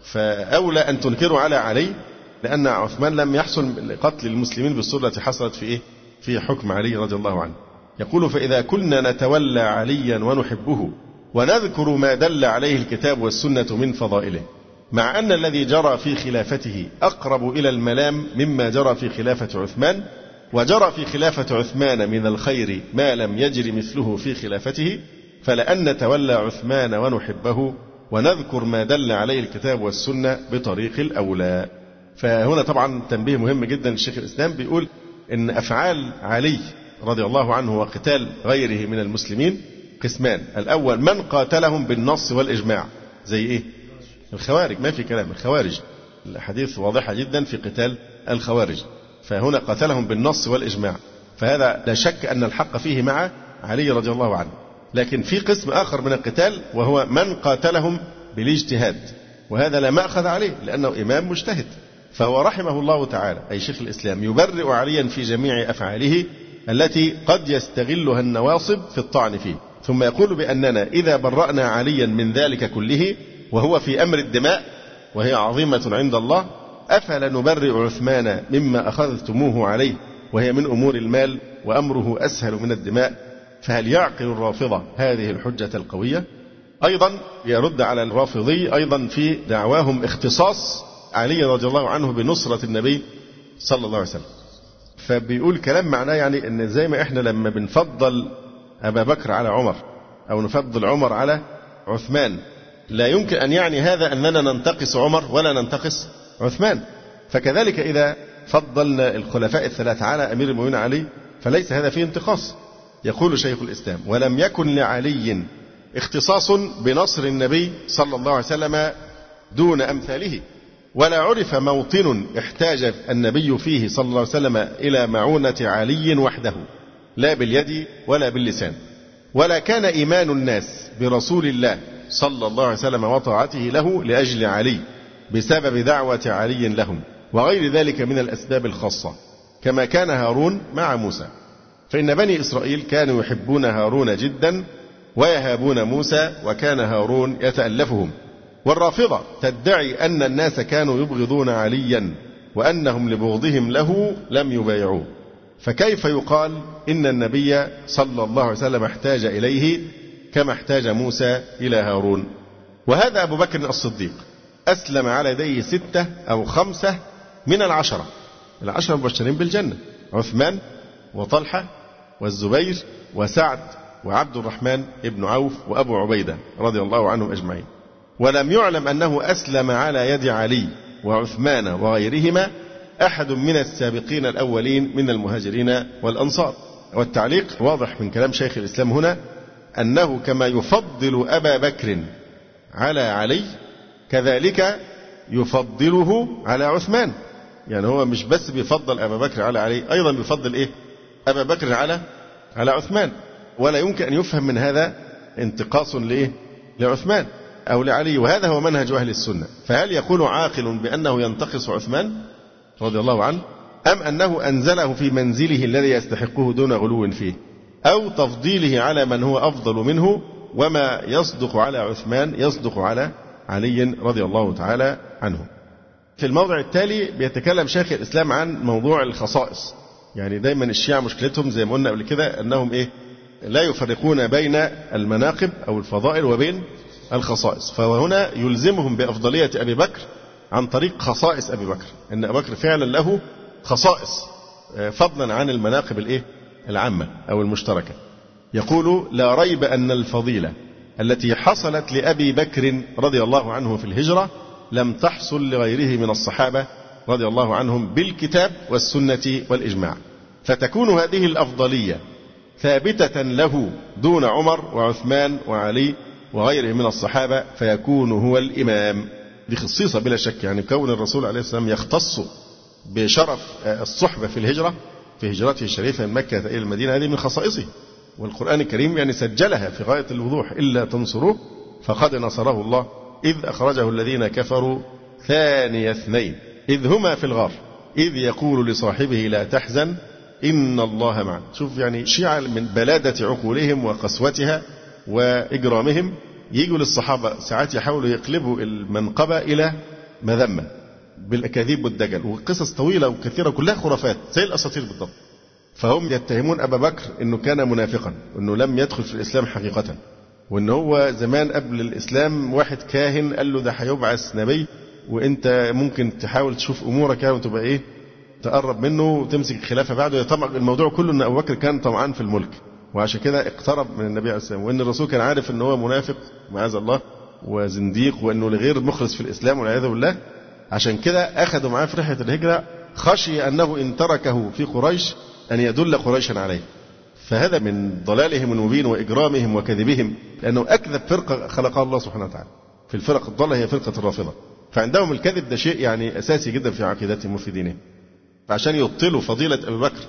فأولى أن تنكروا على علي، لأن عثمان لم يحصل قتل المسلمين بالصورة التي حصلت في في حكم علي رضي الله عنه. يقول فإذا كنا نتولى عليا ونحبه ونذكر ما دل عليه الكتاب والسنة من فضائله، مع أن الذي جرى في خلافته أقرب إلى الملام مما جرى في خلافة عثمان، وجرى في خلافة عثمان من الخير ما لم يجر مثله في خلافته، فلأن نتولى عثمان ونحبه ونذكر ما دل عليه الكتاب والسنة بطريق الأولى. فهنا طبعا تنبيه مهم جدا للشيخ الإسلام، بيقول إن أفعال علي رضي الله عنه وقتال غيره من المسلمين قسمان: الأول من قاتلهم بالنص والإجماع، زي إيه؟ الخوارج، ما في كلام، الخوارج، الحديث واضحة جدا في قتال الخوارج، فهنا قاتلهم بالنص والإجماع، فهذا لا شك أن الحق فيه مع علي رضي الله عنه. لكن في قسم آخر من القتال وهو من قاتلهم بالاجتهاد، وهذا لا مأخذ عليه لأنه إمام مجتهد. فهو رحمه الله تعالى أي شيخ الإسلام يبرئ عليا في جميع أفعاله التي قد يستغلها النواصب في الطعن فيه، ثم يقول بأننا إذا برأنا عليا من ذلك كله وهو في أمر الدماء وهي عظيمة عند الله، أفلا نبرئ عثمان مما أخذتموه عليه وهي من أمور المال وأمره أسهل من الدماء؟ فهل يعقل الرافضة هذه الحجة القوية؟ أيضا يرد على الرافضي أيضا في دعواهم اختصاص علي رضي الله عنه بنصرة النبي صلى الله عليه وسلم. فبيقول كلام معناه يعني أن زي ما إحنا لما بنفضل أبا بكر على عمر أو نفضل عمر على عثمان، لا يمكن أن يعني هذا أننا ننتقص عمر ولا ننتقص عثمان. فكذلك إذا فضلنا الخلفاء الثلاثة على أمير المؤمنين علي فليس هذا فيه انتقاص. يقول شيخ الإسلام: ولم يكن لعلي اختصاص بنصر النبي صلى الله عليه وسلم دون أمثاله، ولا عرف موطن احتاج النبي فيه صلى الله عليه وسلم إلى معونة علي وحده لا باليد ولا باللسان، ولا كان إيمان الناس برسول الله صلى الله عليه وسلم وطاعته له لأجل علي بسبب دعوة علي لهم وغير ذلك من الأسباب الخاصة، كما كان هارون مع موسى. فإن بني إسرائيل كانوا يحبون هارون جدا ويهابون موسى، وكان هارون يتألفهم. والرافضة تدعي أن الناس كانوا يبغضون عليا وأنهم لبغضهم له لم يبايعوه، فكيف يقال إن النبي صلى الله عليه وسلم احتاج إليه كما احتاج موسى إلى هارون؟ وهذا أبو بكر الصديق أسلم على يديه 6 أو 5 من العشرة المبشرين بالجنة: عثمان وطلحة والزبير وسعد وعبد الرحمن ابن عوف وأبو عبيدة رضي الله عنهم أجمعين. ولم يعلم أنه أسلم على يد علي وعثمان وغيرهما أحد من السابقين الأولين من المهاجرين والأنصار. والتعليق واضح من كلام شيخ الإسلام هنا أنه كما يفضل أبا بكر على علي كذلك يفضله على عثمان. يعني هو مش بس بيفضل أبا بكر على علي، أيضا بيفضل إيه؟ أبا بكر على عثمان. ولا يمكن أن يفهم من هذا انتقاص لإيه؟ لعثمان أو لعلي، وهذا هو منهج أهل السنة. فهل يقول عاقل بأنه ينتقص عثمان رضي الله عنه، أم أنه أنزله في منزله الذي يستحقه دون غلو فيه، أو تفضيله على من هو أفضل منه، وما يصدق على عثمان يصدق على علي رضي الله تعالى عنه؟ في الموضع التالي بيتكلم شيخ الإسلام عن موضوع الخصائص. يعني دايما الشيعة مشكلتهم زي ما قلنا قبل كده أنهم إيه؟ لا يفرقون بين المناقب أو الفضائل وبين الخصائص. فهنا يلزمهم بأفضلية أبي بكر عن طريق خصائص أبي بكر، أن أبي بكر فعلا له خصائص فضلا عن المناقب الإيه؟ العامة أو المشتركة. يقول: لا ريب أن الفضيلة التي حصلت لأبي بكر رضي الله عنه في الهجرة لم تحصل لغيره من الصحابة رضي الله عنهم بالكتاب والسنة والإجماع، فتكون هذه الأفضلية ثابتة له دون عمر وعثمان وعلي وغيره من الصحابة، فيكون هو الإمام. دي خصيصة بلا شك، يعني كون الرسول عليه السلام يختص بشرف الصحبة في الهجرة في هجرته الشريفة من مكة إلى المدينة، هذه من خصائصه، والقرآن الكريم يعني سجلها في غاية الوضوح: إلا تنصروه فقد نصره الله إذ أخرجه الذين كفروا ثاني اثنين إذ هما في الغار إذ يقول لصاحبه لا تحزن إن الله معنا. شوف يعني الشيعة من بلادة عقولهم وقسوتها وإجرامهم يجوا للصحابة ساعات يحاولوا يقلبوا المنقبة إلى مذمة بالأكاذيب والدجل وقصص طويلة وكثيرة كلها خرافات زي الأساطير بالضبط. فهم يتهمون أبا بكر أنه كان منافقا، أنه لم يدخل في الإسلام حقيقة، وأنه هو زمان قبل الإسلام واحد كاهن قال له ده هيبعث نبي وأنت ممكن تحاول تشوف أمورك وتبقى إيه تقرب منه وتمسك الخلافة بعده. طبعا الموضوع كله أن أبو بكر كان طمعان في الملك وعشان كده اقترب من النبي عليه السلام، وأن الرسول كان عارف أنه هو منافق معاذ الله وزنديق وأنه غير مخلص في الإسلام والعياذ بالله. عشان كده أخذوا معاه في رحلة الهجرة، خشي أنه إن تركه في قريش أن يدل قريشا عليه. فهذا من ضلالهم المبين وإجرامهم وكذبهم، لأنه أكذب فرقة خلقها الله سبحانه وتعالى. في الفرق الضالة هي فرقة الرافضة، فعندهم الكذب ده شيء يعني أساسي جدا في عقيدتهم وفي دينهم. فعشان يبطلوا فضيلة أبي بكر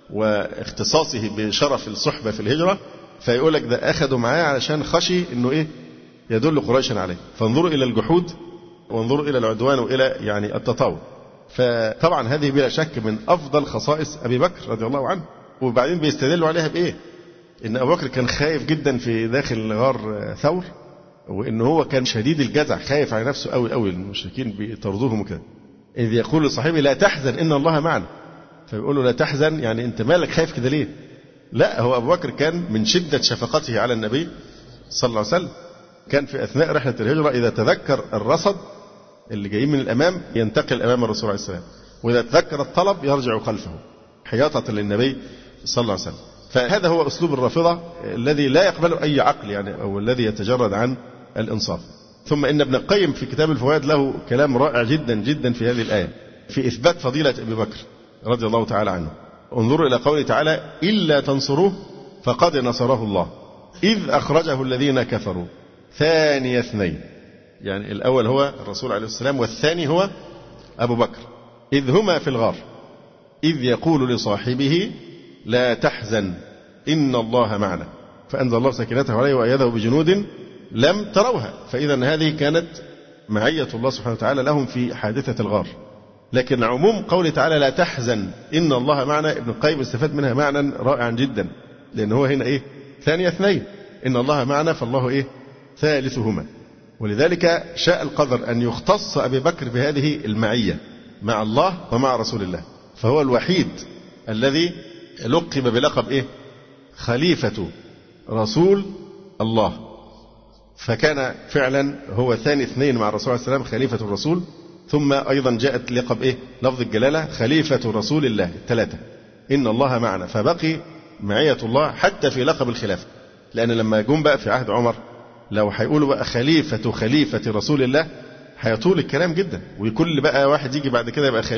واختصاصه بشرف الصحبة في الهجرة، فيقول لك ده أخذوا معاه علشان خشي إنه إيه يدل قريشا عليه. فانظروا إلى الجحود وانظروا إلى العدوان وإلى يعني التطاول. فطبعا هذه بلا شك من أفضل خصائص أبي بكر رضي الله عنه. وبعدين بيستدلوا عليها بإيه؟ إن أبو بكر كان خايف جدا في داخل غار ثور، وإن هو كان شديد الجزع، خايف على نفسه قوي قوي، المشركين بيطردوهم وكده. إذ يقول لصاحبه لا تحزن إن الله معنا، فبيقول له لا تحزن يعني أنت مالك خايف كده ليه؟ لا، هو أبو بكر كان من شدة شفقته على النبي صلى الله عليه وسلم، كان في أثناء رحلة الهجرة إذا تذكر الرصد اللي جايين من الأمام ينتقل أمام الرسول عليه السلام، وإذا تذكر الطلب يرجع خلفه حياطة للنبي صلى الله عليه وسلم. فهذا هو أسلوب الرافضة الذي لا يقبله أي عقل يعني، أو الذي يتجرد عن الإنصاف. ثم إن ابن القيم في كتاب الفوائد له كلام رائع جدا جدا في هذه الآية في إثبات فضيلة أبي بكر رضي الله تعالى عنه. انظروا إلى قوله تعالى إلا تنصروه فقد نصره الله إذ أخرجه الذين كفروا ثاني اثنين، يعني الأول هو الرسول عليه السلام والثاني هو أبو بكر، إذ هما في الغار إذ يقول لصاحبه لا تحزن إن الله معنا فأنزل الله سكينته عليه وأيده بجنود لم تروها. فإذا هذه كانت معية الله سبحانه وتعالى لهم في حادثة الغار. لكن عموم قوله تعالى لا تحزن إن الله معنا، ابن القيم استفاد منها معنى رائعا جدا، لأن هو هنا إيه؟ ثاني اثنين، إن الله معنا فالله إيه؟ ثالثهما. ولذلك شاء القدر أن يختص أبي بكر بهذه المعية مع الله ومع رسول الله، فهو الوحيد الذي لقب بلقب إيه؟ خليفة رسول الله. فكان فعلا هو ثاني اثنين مع الرسول عليه السلام، خليفة الرسول. ثم أيضا جاءت لقب إيه؟ لفظ الجلالة خليفة رسول الله الثلاثة، إن الله معنا. فبقي معية الله حتى في لقب الخلافة، لأن لما جم بقى في عهد عمر لو هيقولوا بقى خليفة رسول الله هيطول الكلام جدا، وكل بقى واحد يجي بعد كده يبقى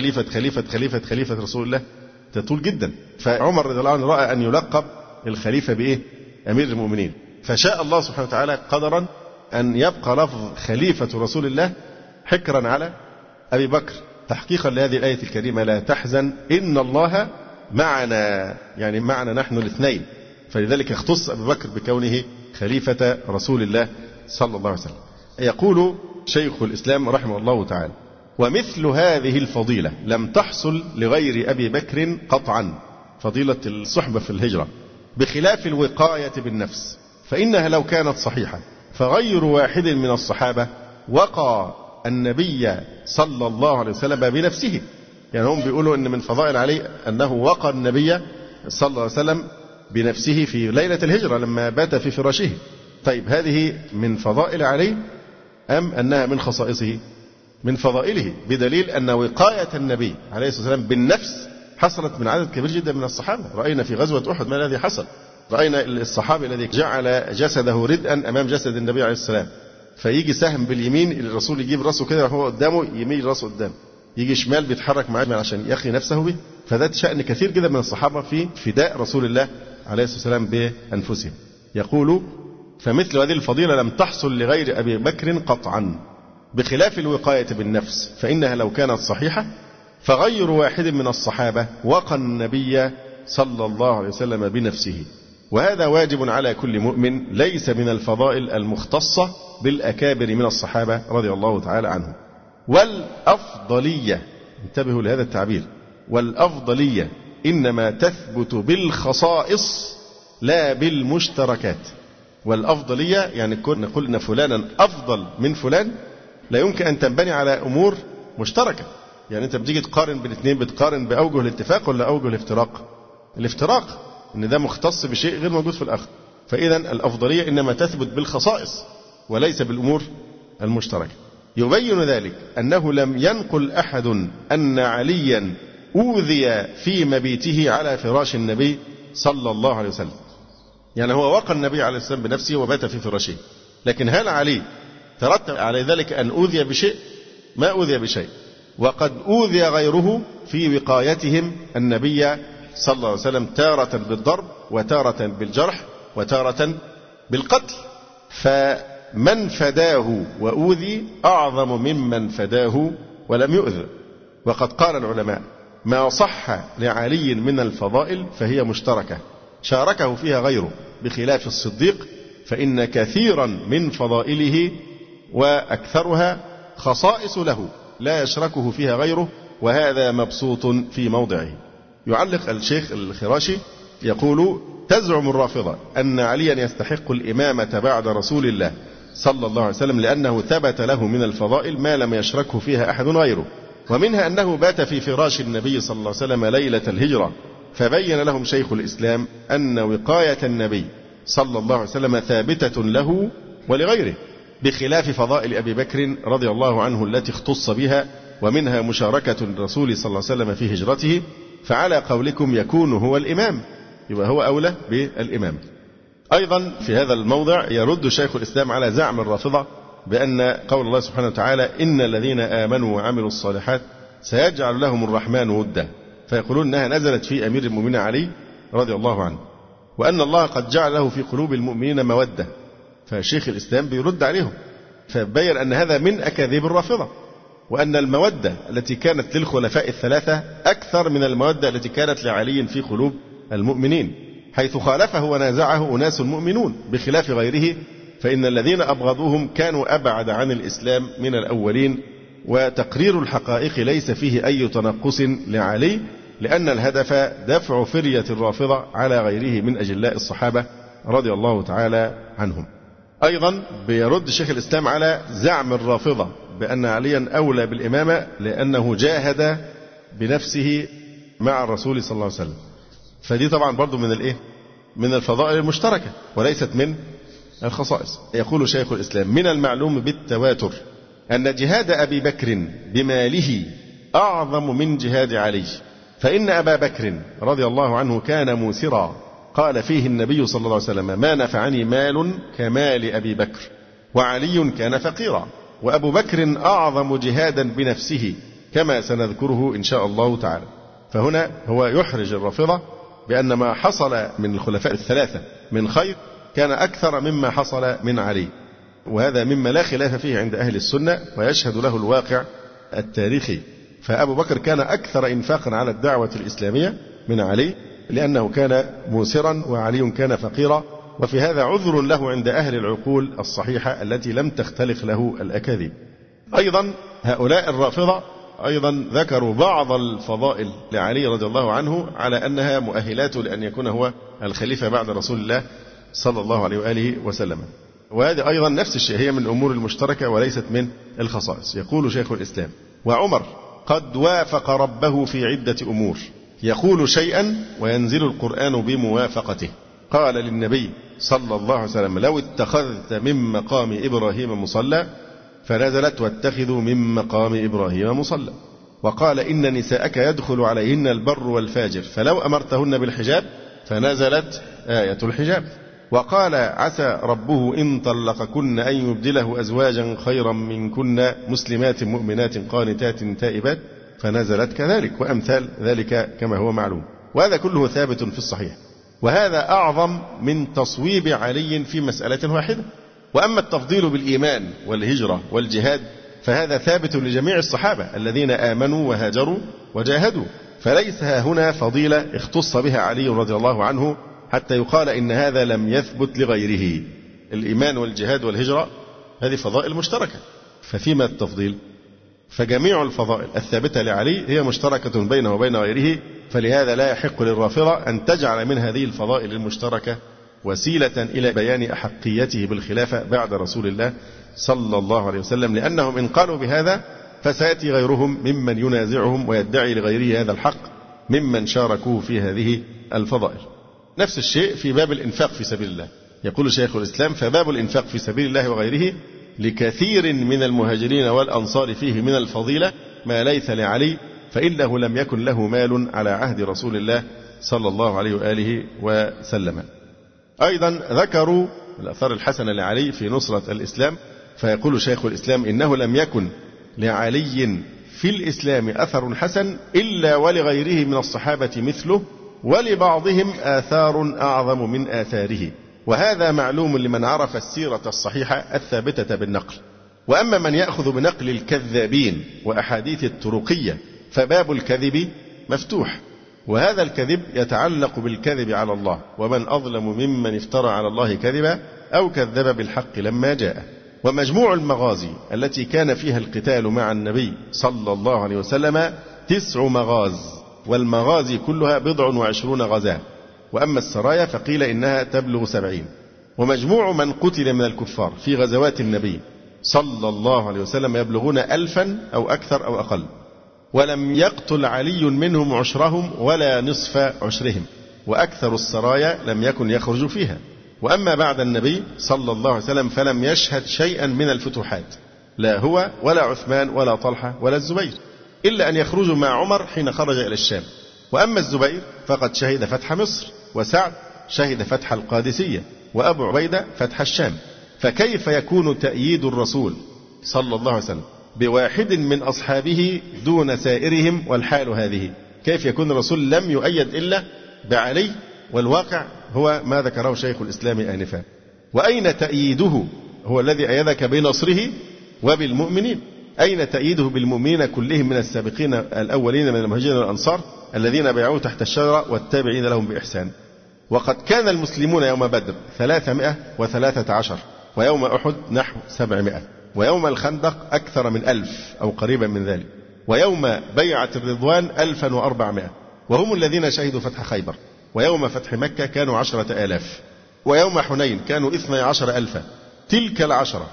خليفة رسول الله، تطول جدا. فعمر رضي الله عنه رأى أن يلقب الخليفة بإيه؟ أمير المؤمنين. فشاء الله سبحانه وتعالى قدرا أن يبقى لفظ خليفة رسول الله حكرا على أبي بكر تحقيقا لهذه الآية الكريمة لا تحزن إن الله معنا، يعني معنا نحن الاثنين. فلذلك اختص أبي بكر بكونه خليفة رسول الله صلى الله عليه وسلم. يقول شيخ الإسلام رحمه الله تعالى ومثل هذه الفضيلة لم تحصل لغير أبي بكر قطعا، فضيلة الصحبة في الهجرة، بخلاف الوقاية بالنفس، فإنها لو كانت صحيحة فغير واحد من الصحابة وقى النبي صلى الله عليه وسلم بنفسه. يعني هم بيقولوا أن من فضائل علي أنه وقى النبي صلى الله عليه وسلم بنفسه في ليلة الهجرة لما بات في فراشه. طيب هذه من فضائل علي أم أنها من خصائصه؟ من فضائله، بدليل أن وقاية النبي عليه الصلاة والسلام بالنفس حصلت من عدد كبير جدا من الصحابة. رأينا في غزوة أحد ما الذي حصل، رأينا الصحابي الذي جعل جسده ردءا أمام جسد النبي عليه السلام، فيجي سهم باليمين الرسول يجيب رأسه كده وهو قدامه يميل رأسه قدام، يجي شمال بيتحرك معاه عشان يخي نفسه به. فذات شأن كثير جدا من الصحابة في فداء رسول الله عليه الصلاة والسلام بأنفسهم. يقول فمثل هذه الفضيلة لم تحصل لغير أبي بكر قطعا، بخلاف الوقاية بالنفس، فإنها لو كانت صحيحة فغير واحد من الصحابة وقى النبي صلى الله عليه وسلم بنفسه. وهذا واجب على كل مؤمن، ليس من الفضائل المختصة بالأكابر من الصحابة رضي الله تعالى عنهم. والأفضلية، انتبهوا لهذا التعبير، والأفضلية إنما تثبت بالخصائص لا بالمشتركات. والأفضلية يعني نقول إن فلانا أفضل من فلان لا يمكن أن تنبني على أمور مشتركة. يعني أنت بتيجي تقارن بين الاثنين، بتقارن بأوجه الاتفاق ولا أوجه الافتراق؟ الافتراق، إن ده مختص بشيء غير موجود في الآخر. فإذا الأفضلية إنما تثبت بالخصائص وليس بالأمور المشتركة. يبين ذلك أنه لم ينقل أحد أن عليا أوذي في مبيته على فراش النبي صلى الله عليه وسلم. يعني هو وقى النبي عليه السلام بنفسه وبات في فراشه، لكن هل علي ترتب على ذلك أن أوذي بشيء؟ ما أوذي بشيء. وقد أوذي غيره في وقايتهم النبي صلى الله عليه وسلم تارة بالضرب وتارة بالجرح وتارة بالقتل. فمن فداه وأوذي أعظم ممن فداه ولم يؤذ. وقد قال العلماء ما صح لعلي من الفضائل فهي مشتركة شاركه فيها غيره، بخلاف الصديق فإن كثيرا من فضائله وأكثرها خصائص له لا يشركه فيها غيره، وهذا مبسوط في موضعه. يعلق الشيخ الخراشي يقول: تزعم الرافضة أن عليا يستحق الإمامة بعد رسول الله صلى الله عليه وسلم لأنه ثبت له من الفضائل ما لم يشركه فيها أحد غيره، ومنها أنه بات في فراش النبي صلى الله عليه وسلم ليلة الهجرة، فبين لهم شيخ الإسلام أن وقاية النبي صلى الله عليه وسلم ثابتة له ولغيره، بخلاف فضائل أبي بكر رضي الله عنه التي اختص بها، ومنها مشاركة الرسول صلى الله عليه وسلم في هجرته، فعلى قولكم يكون هو الإمام، يبقى هو أولى بالإمام. أيضا في هذا الموضع يرد شيخ الإسلام على زعم الرافضة بأن قول الله سبحانه وتعالى: إن الذين آمنوا وعملوا الصالحات سيجعل لهم الرحمن ودا، فيقولون أنها نزلت في أمير المؤمنين علي رضي الله عنه، وأن الله قد جعل له في قلوب المؤمنين مودة. فشيخ الإسلام بيرد عليهم، فبين أن هذا من أكاذيب الرافضة، وأن المودة التي كانت للخلفاء الثلاثة أكثر من المودة التي كانت لعلي في قلوب المؤمنين، حيث خالفه ونازعه أناس مؤمنون بخلاف غيره، فإن الذين أبغضوهم كانوا أبعد عن الإسلام من الأولين. وتقرير الحقائق ليس فيه أي تنقص لعلي، لأن الهدف دفع فرية الرافضة على غيره من أجلاء الصحابة رضي الله تعالى عنهم. أيضا بيرد شيخ الإسلام على زعم الرافضة بأن عليا أولى بالإمامة لأنه جاهد بنفسه مع الرسول صلى الله عليه وسلم، فدي طبعا برضو من الفضائل المشتركة وليست من الخصائص. يقول شيخ الإسلام: من المعلوم بالتواتر أن جهاد أبي بكر بماله أعظم من جهاد علي، فإن أبا بكر رضي الله عنه كان موسرا، قال فيه النبي صلى الله عليه وسلم: ما نفعني مال كمال أبي بكر، وعلي كان فقيرا، وأبو بكر أعظم جهادا بنفسه، كما سنذكره إن شاء الله تعالى. فهنا هو يحرج الرافضة بأن ما حصل من الخلفاء الثلاثة من خير كان أكثر مما حصل من علي، وهذا مما لا خلاف فيه عند أهل السنة ويشهد له الواقع التاريخي. فأبو بكر كان أكثر إنفاقا على الدعوة الإسلامية من علي، لأنه كان موسرا وعلي كان فقيرا، وفي هذا عذر له عند أهل العقول الصحيحة التي لم تختلق له الأكاذيب. أيضا هؤلاء الرافضة أيضا ذكروا بعض الفضائل لعلي رضي الله عنه على أنها مؤهلات لأن يكون هو الخليفة بعد رسول الله صلى الله عليه وآله وسلم، وهذه أيضا نفس الشيء، هي من الأمور المشتركة وليست من الخصائص. يقول شيخ الإسلام: وعمر قد وافق ربه في عدة أمور، يقول شيئا وينزل القرآن بموافقته. قال للنبي صلى الله عليه وسلم: لو اتخذت من مقام إبراهيم مصلى، فنزلت: واتخذوا من مقام إبراهيم مصلى. وقال: إن نساءك يدخل عليهن البر والفاجر، فلو أمرتهن بالحجاب، فنزلت آية الحجاب. وقال: عسى ربه إن طلقكن أن يبدله أزواجا خيرا منكن مسلمات مؤمنات قانتات تائبات، فنزلت كذلك، وأمثال ذلك كما هو معلوم. وهذا كله ثابت في الصحيح، وهذا أعظم من تصويب علي في مسألة واحدة. وأما التفضيل بالإيمان والهجرة والجهاد فهذا ثابت لجميع الصحابة الذين آمنوا وهاجروا وجاهدوا، فليس هنا فضيلة اختص بها علي رضي الله عنه حتى يقال إن هذا لم يثبت لغيره. الإيمان والجهاد والهجرة هذه فضائل مشتركة، ففيما التفضيل؟ فجميع الفضائل الثابتة لعلي هي مشتركة بينه وبين غيره، فلهذا لا يحق للرافضة أن تجعل من هذه الفضائل المشتركة وسيلة إلى بيان أحقيته بالخلافة بعد رسول الله صلى الله عليه وسلم، لأنهم إن قالوا بهذا فسيأتي غيرهم ممن ينازعهم ويدعي لغيره هذا الحق ممن شاركوه في هذه الفضائل. نفس الشيء في باب الإنفاق في سبيل الله. يقول شيخ الإسلام: فباب الإنفاق في سبيل الله وغيره لكثير من المهاجرين والأنصار فيه من الفضيلة ما ليس لعلي، فإنه لم يكن له مال على عهد رسول الله صلى الله عليه وآله وسلم. أيضا ذكروا الآثار الحسنة لعلي في نصرة الإسلام، فيقول شيخ الإسلام: إنه لم يكن لعلي في الإسلام أثر حسن إلا ولغيره من الصحابة مثله، ولبعضهم آثار أعظم من آثاره، وهذا معلوم لمن عرف السيرة الصحيحة الثابتة بالنقل. وأما من يأخذ بنقل الكذابين وأحاديث الطرقية فباب الكذب مفتوح، وهذا الكذب يتعلق بالكذب على الله، ومن أظلم ممن افترى على الله كذبا أو كذب بالحق لما جاء. ومجموع المغازي التي كان فيها القتال مع النبي صلى الله عليه وسلم 9 مغاز، والمغازي كلها 27 غزاة، وأما السرايا فقيل إنها تبلغ 70. ومجموع من قتل من الكفار في غزوات النبي صلى الله عليه وسلم يبلغون 1000 أو أكثر أو أقل، ولم يقتل علي منهم عشرهم ولا نصف عشرهم، وأكثر السرايا لم يكن يخرج فيها. وأما بعد النبي صلى الله عليه وسلم فلم يشهد شيئا من الفتوحات، لا هو ولا عثمان ولا طلحة ولا الزبير، إلا أن يخرجوا مع عمر حين خرج إلى الشام. وأما الزبير فقد شهد فتح مصر، وسعد شهد فتح القادسية، وأبو عبيدة فتح الشام. فكيف يكون تأييد الرسول صلى الله عليه وسلم بواحد من أصحابه دون سائرهم والحال هذه؟ كيف يكون الرسول لم يؤيد إلا بعلي؟ والواقع هو ما ذكره شيخ الإسلام آنفا. وأين تأييده؟ هو الذي أيدك بنصره وبالمؤمنين. أين تأييده بالمؤمنين كلهم من السابقين الأولين من المهاجرين والأنصار الذين بايعوه تحت الشجرة والتابعين لهم بإحسان؟ وقد كان المسلمون يوم بدر 313، ويوم أحد نحو 700، ويوم الخندق أكثر من 1000 أو قريبا من ذلك، ويوم بيعة الرضوان 1400، وهم الذين شهدوا فتح خيبر. ويوم فتح مكة كانوا 10,000، ويوم حنين كانوا 12,000. تلك 10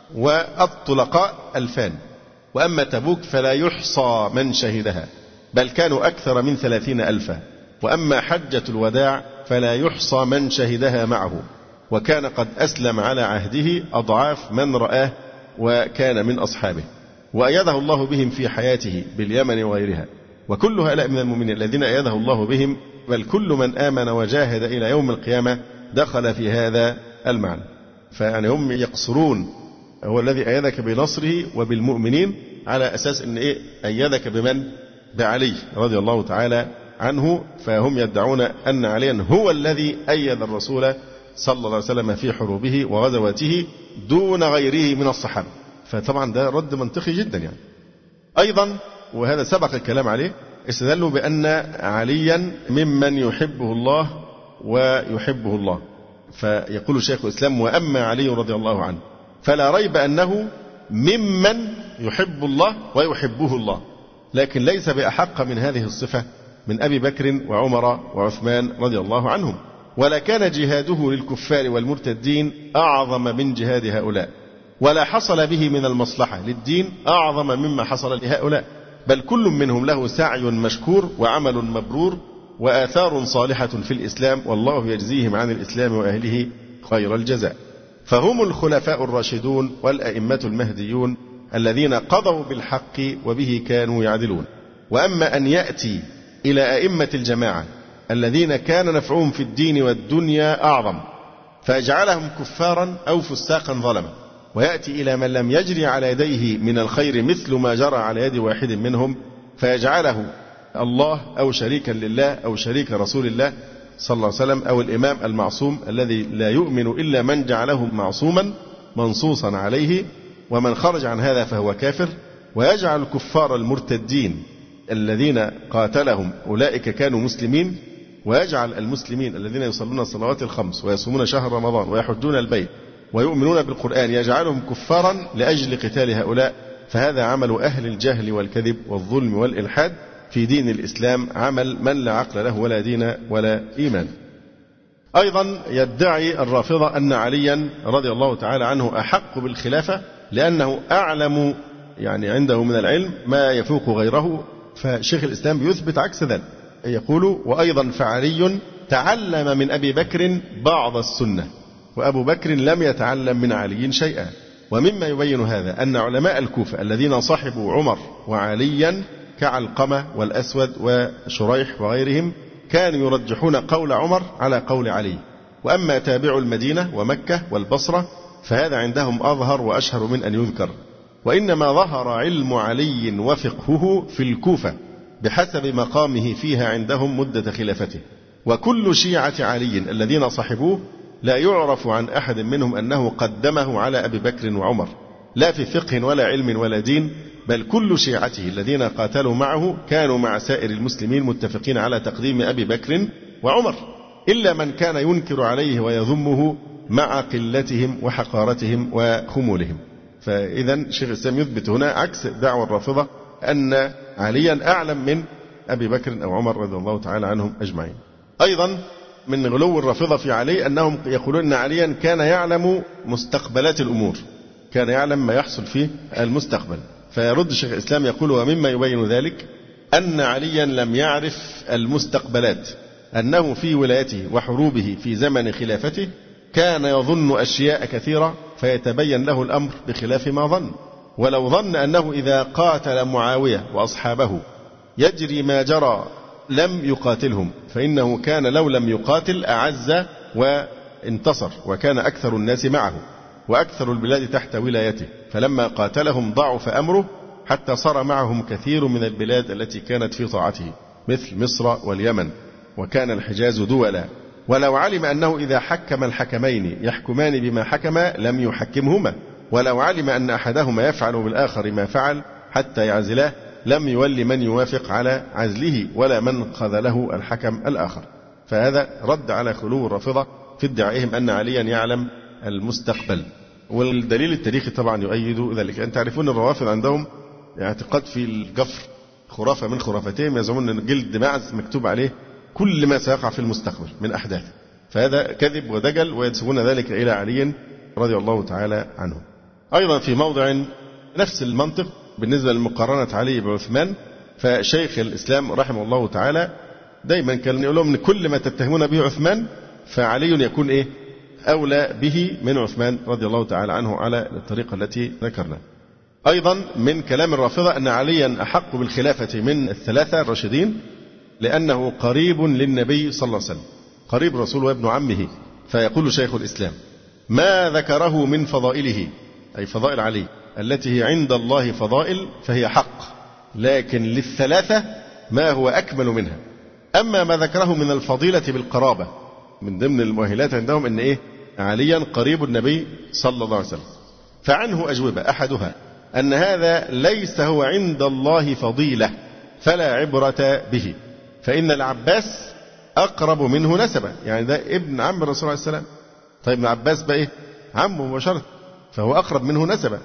والطلقاء 2000. وأما تبوك فلا يحصى من شهدها، بل كانوا أكثر من 30,000. وأما حجة الوداع فلا يحصى من شهدها معه، وكان قد أسلم على عهده أضعاف من رآه وكان من أصحابه، وأيده الله بهم في حياته باليمن وغيرها. وكل هؤلاء من المؤمنين الذين أيده الله بهم، بل كل من آمن وجاهد إلى يوم القيامة دخل في هذا المعنى. فيعني هم يقصرون هو الذي أيدك بنصره وبالمؤمنين على أساس أن أيدك بمن؟ بعلي رضي الله تعالى عنه. فهم يدعون أن عليا هو الذي أيد الرسول صلى الله عليه وسلم في حروبه وغزواته دون غيره من الصحابة. فطبعا ده رد منطقي جدا يعني. أيضا وهذا سبق الكلام عليه، استدلوا بأن عليا ممن يحبه الله ويحبه الله. فيقول شيخ الإسلام: وأما علي رضي الله عنه فلا ريب أنه ممن يحب الله ويحبه الله، لكن ليس بأحق من هذه الصفة من أبي بكر وعمر وعثمان رضي الله عنهم، ولا كان جهاده للكفار والمرتدين أعظم من جهاد هؤلاء، ولا حصل به من المصلحة للدين أعظم مما حصل لهؤلاء، بل كل منهم له سعي مشكور وعمل مبرور وآثار صالحة في الإسلام، والله يجزيهم عن الإسلام وأهله خير الجزاء. فهم الخلفاء الراشدون والأئمة المهديون الذين قضوا بالحق وبه كانوا يعدلون. وأما أن يأتي إلى أئمة الجماعة الذين كان نفعهم في الدين والدنيا أعظم فيجعلهم كفارا أو فساقا ظلما، ويأتي إلى من لم يجري على يديه من الخير مثل ما جرى على يد واحد منهم فيجعله الله أو شريكا لله أو شريك رسول الله صلى الله عليه وسلم أو الإمام المعصوم الذي لا يؤمن إلا من جعله معصوما منصوصا عليه، ومن خرج عن هذا فهو كافر. ويجعل الكفار المرتدين الذين قاتلهم أولئك كانوا مسلمين، ويجعل المسلمين الذين يصلون الصلوات الخمس ويصومون شهر رمضان ويحجون البيت ويؤمنون بالقرآن يجعلهم كفارا لأجل قتال هؤلاء. فهذا عمل أهل الجهل والكذب والظلم والإلحاد في دين الإسلام، عمل من لا عقل له ولا دين ولا إيمان. أيضا يدعي الرافضة أن عليا رضي الله تعالى عنه أحق بالخلافة لأنه أعلم يعني عنده من العلم ما يفوق غيره. فشيخ الإسلام بيثبت عكس ذلك، يقول: وأيضا فعلي تعلم من أبي بكر بعض السنة، وأبو بكر لم يتعلم من علي شيئا. ومما يبين هذا أن علماء الكوفة الذين صحبوا عمر وعليا كعلقمة والأسود وشريح وغيرهم كانوا يرجحون قول عمر على قول علي. وأما تابع المدينة ومكة والبصرة فهذا عندهم أظهر وأشهر من أن يذكر. وإنما ظهر علم علي وفقهه في الكوفة بحسب مقامه فيها عندهم مدة خلافته. وكل شيعة علي الذين صحبوه لا يعرف عن أحد منهم أنه قدمه على أبي بكر وعمر، لا في فقه ولا علم ولا دين، بل كل شيعته الذين قاتلوا معه كانوا مع سائر المسلمين متفقين على تقديم أبي بكر وعمر، إلا من كان ينكر عليه ويذمه مع قلتهم وحقارتهم وخمولهم. فإذا شيخ الإسلام يثبت هنا عكس دعوى الرافضة أن عليا أعلم من أبي بكر أو عمر رضي الله تعالى عنهم أجمعين. أيضا من غلو الرافضة في علي أنهم يقولون أن عليا كان يعلم مستقبلات الأمور، كان يعلم ما يحصل في المستقبل. فيرد شيخ الإسلام يقول: ومما يبين ذلك أن عليا لم يعرف المستقبلات، أنه في ولايته وحروبه في زمن خلافته كان يظن أشياء كثيرة فيتبين له الأمر بخلاف ما ظن. ولو ظن أنه إذا قاتل معاوية وأصحابه يجري ما جرى لم يقاتلهم، فإنه كان لو لم يقاتل أعز وانتصر، وكان أكثر الناس معه وأكثر البلاد تحت ولايته، فلما قاتلهم ضعف أمره حتى صار معهم كثير من البلاد التي كانت في طاعته مثل مصر واليمن، وكان الحجاز دولا. ولو علم أنه إذا حكم الحكمين يحكمان بما حكما لم يحكمهما، ولو علم أن أحدهما يفعل بالآخر ما فعل حتى يعزله لم يولي من يوافق على عزله ولا من خذله الحكم الآخر. فهذا رد على خلو الرافضة في ادعائهم أن عليا يعلم المستقبل. والدليل التاريخي طبعا يؤيد ذلك. أن تعرفون الروافض عندهم اعتقاد في الجفر، خرافة من خرافتهم، يزعمون أن جلد معز مكتوب عليه كل ما سيقع في المستقبل من أحداث، فهذا كذب ودجل، وينسبون ذلك إلى علي رضي الله تعالى عنه. أيضا في موضع نفس المنطق بالنسبة لمقارنة علي بعثمان، فشيخ الإسلام رحمه الله تعالى دايما كان يقول لهم أن كل ما تتهمون به عثمان فعلي يكون أولى به من عثمان رضي الله تعالى عنه على الطريقة التي ذكرنا. أيضا من كلام الرافضة أن عليا أحق بالخلافة من الثلاثة الراشدين لأنه قريب للنبي صلى الله عليه وسلم، قريب الرسول وابن عمه. فيقول شيخ الإسلام: ما ذكره من فضائله، أي فضائل علي التي هي عند الله فضائل فهي حق، لكن للثلاثة ما هو أكمل منها. أما ما ذكره من الفضيلة بالقرابة، من ضمن المؤهلات عندهم أن عليا قريب النبي صلى الله عليه وسلم، فعنه أجوبة: أحدها أن هذا ليس هو عند الله فضيلة فلا عبرة به، فإن العباس أقرب منه نسبة، يعني ده ابن عم الرسول عليه السلام. طيب العباس بقى عمه مباشرة، فهو أقرب منه نسبة.